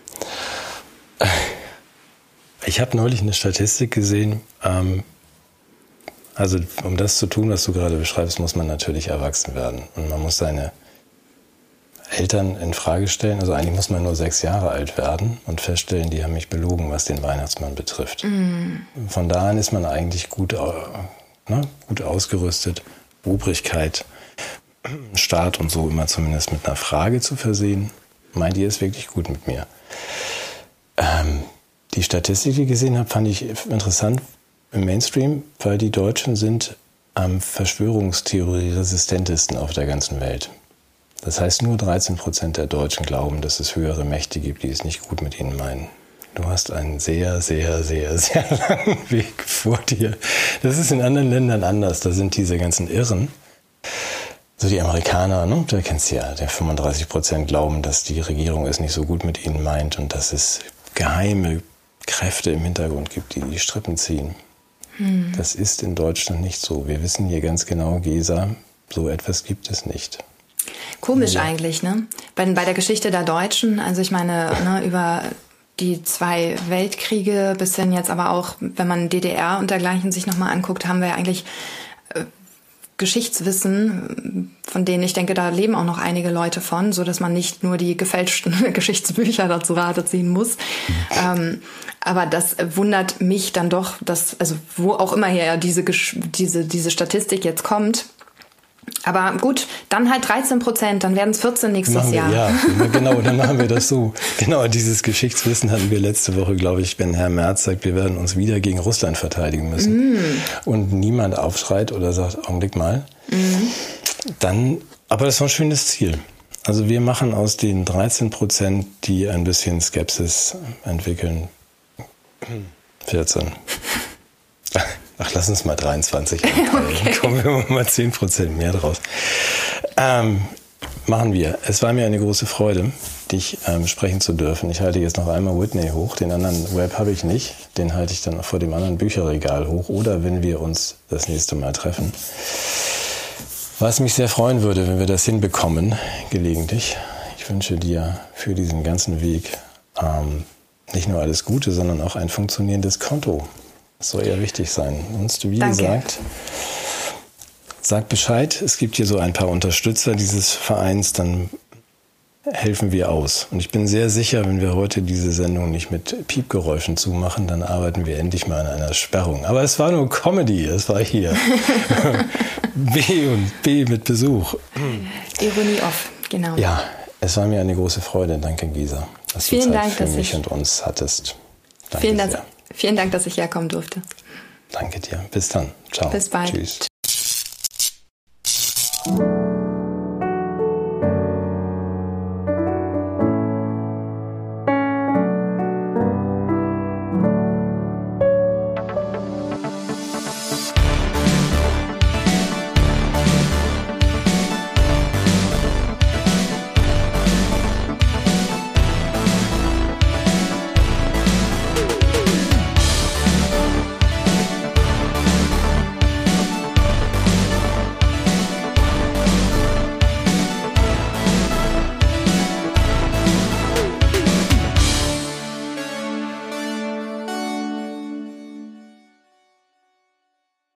Ich habe neulich eine Statistik gesehen. Ähm, also um das zu tun, was du gerade beschreibst, muss man natürlich erwachsen werden. Und man muss seine Eltern in Frage stellen. Also eigentlich muss man nur sechs Jahre alt werden und feststellen, die haben mich belogen, was den Weihnachtsmann betrifft. Mm. Von da an ist man eigentlich gut, ne, gut ausgerüstet. Obrigkeit, Staat und so immer zumindest mit einer Frage zu versehen. Meint ihr es wirklich gut mit mir? Ähm, die Statistik, die ich gesehen habe, fand ich interessant im Mainstream, weil die Deutschen sind am Verschwörungstheorie-resistentesten auf der ganzen Welt. Das heißt, nur dreizehn Prozent der Deutschen glauben, dass es höhere Mächte gibt, die es nicht gut mit ihnen meinen. Du hast einen sehr, sehr, sehr, sehr langen Weg vor dir. Das ist in anderen Ländern anders. Da sind diese ganzen Irren. So die Amerikaner, ne? Da kennst du ja, der fünfunddreißig Prozent glauben, dass die Regierung es nicht so gut mit ihnen meint und dass es geheime Kräfte im Hintergrund gibt, die die Strippen ziehen. Hm. Das ist in Deutschland nicht so. Wir wissen hier ganz genau, Gesa, so etwas gibt es nicht. Komisch ja. eigentlich, ne? Bei, bei der Geschichte der Deutschen, also ich meine, ne, über die zwei Weltkriege bis hin jetzt aber auch, wenn man D D R und dergleichen sich nochmal anguckt, haben wir ja eigentlich äh, Geschichtswissen, von denen ich denke, da leben auch noch einige Leute von, so dass man nicht nur die gefälschten Geschichtsbücher dazu Rate ziehen muss. Ähm, aber das wundert mich dann doch, dass, also wo auch immer her diese, diese, diese Statistik jetzt kommt. Aber gut, dann halt dreizehn Prozent, dann werden es vierzehn nächstes wir, Jahr. Ja, genau, dann machen wir das so. Genau, dieses Geschichtswissen hatten wir letzte Woche, glaube ich, wenn Herr Merz sagt, wir werden uns wieder gegen Russland verteidigen müssen. Mm. Und niemand aufschreit oder sagt, Augenblick mal. Mm. Dann, aber das war ein schönes Ziel. Also wir machen aus den dreizehn Prozent, die ein bisschen Skepsis entwickeln, vierzehn. Ach, lass uns mal dreiundzwanzig anteilen. Okay. Dann kommen wir mal zehn Prozent mehr draus. Ähm, machen wir. Es war mir eine große Freude, dich ähm, sprechen zu dürfen. Ich halte jetzt noch einmal Whitney hoch. Den anderen Web habe ich nicht. Den halte ich dann vor dem anderen Bücherregal hoch. Oder wenn wir uns das nächste Mal treffen. Was mich sehr freuen würde, wenn wir das hinbekommen, gelegentlich. Ich wünsche dir für diesen ganzen Weg ähm, nicht nur alles Gute, sondern auch ein funktionierendes Konto. Das soll ja wichtig sein. Und wie Danke. gesagt, sag Bescheid. Es gibt hier so ein paar Unterstützer dieses Vereins, dann helfen wir aus. Und ich bin sehr sicher, wenn wir heute diese Sendung nicht mit Piepgeräuschen zumachen, dann arbeiten wir endlich mal an einer Sperrung. Aber es war nur Comedy, es war hier. B und B mit Besuch. Ironie off, genau. Ja, es war mir eine große Freude. Danke, Gisa, dass Vielen du Zeit Dank, für dass mich ich und uns hattest. Danke Vielen Dank, sehr. Vielen Dank, dass ich herkommen durfte. Danke dir. Bis dann. Ciao. Bis bald. Tschüss.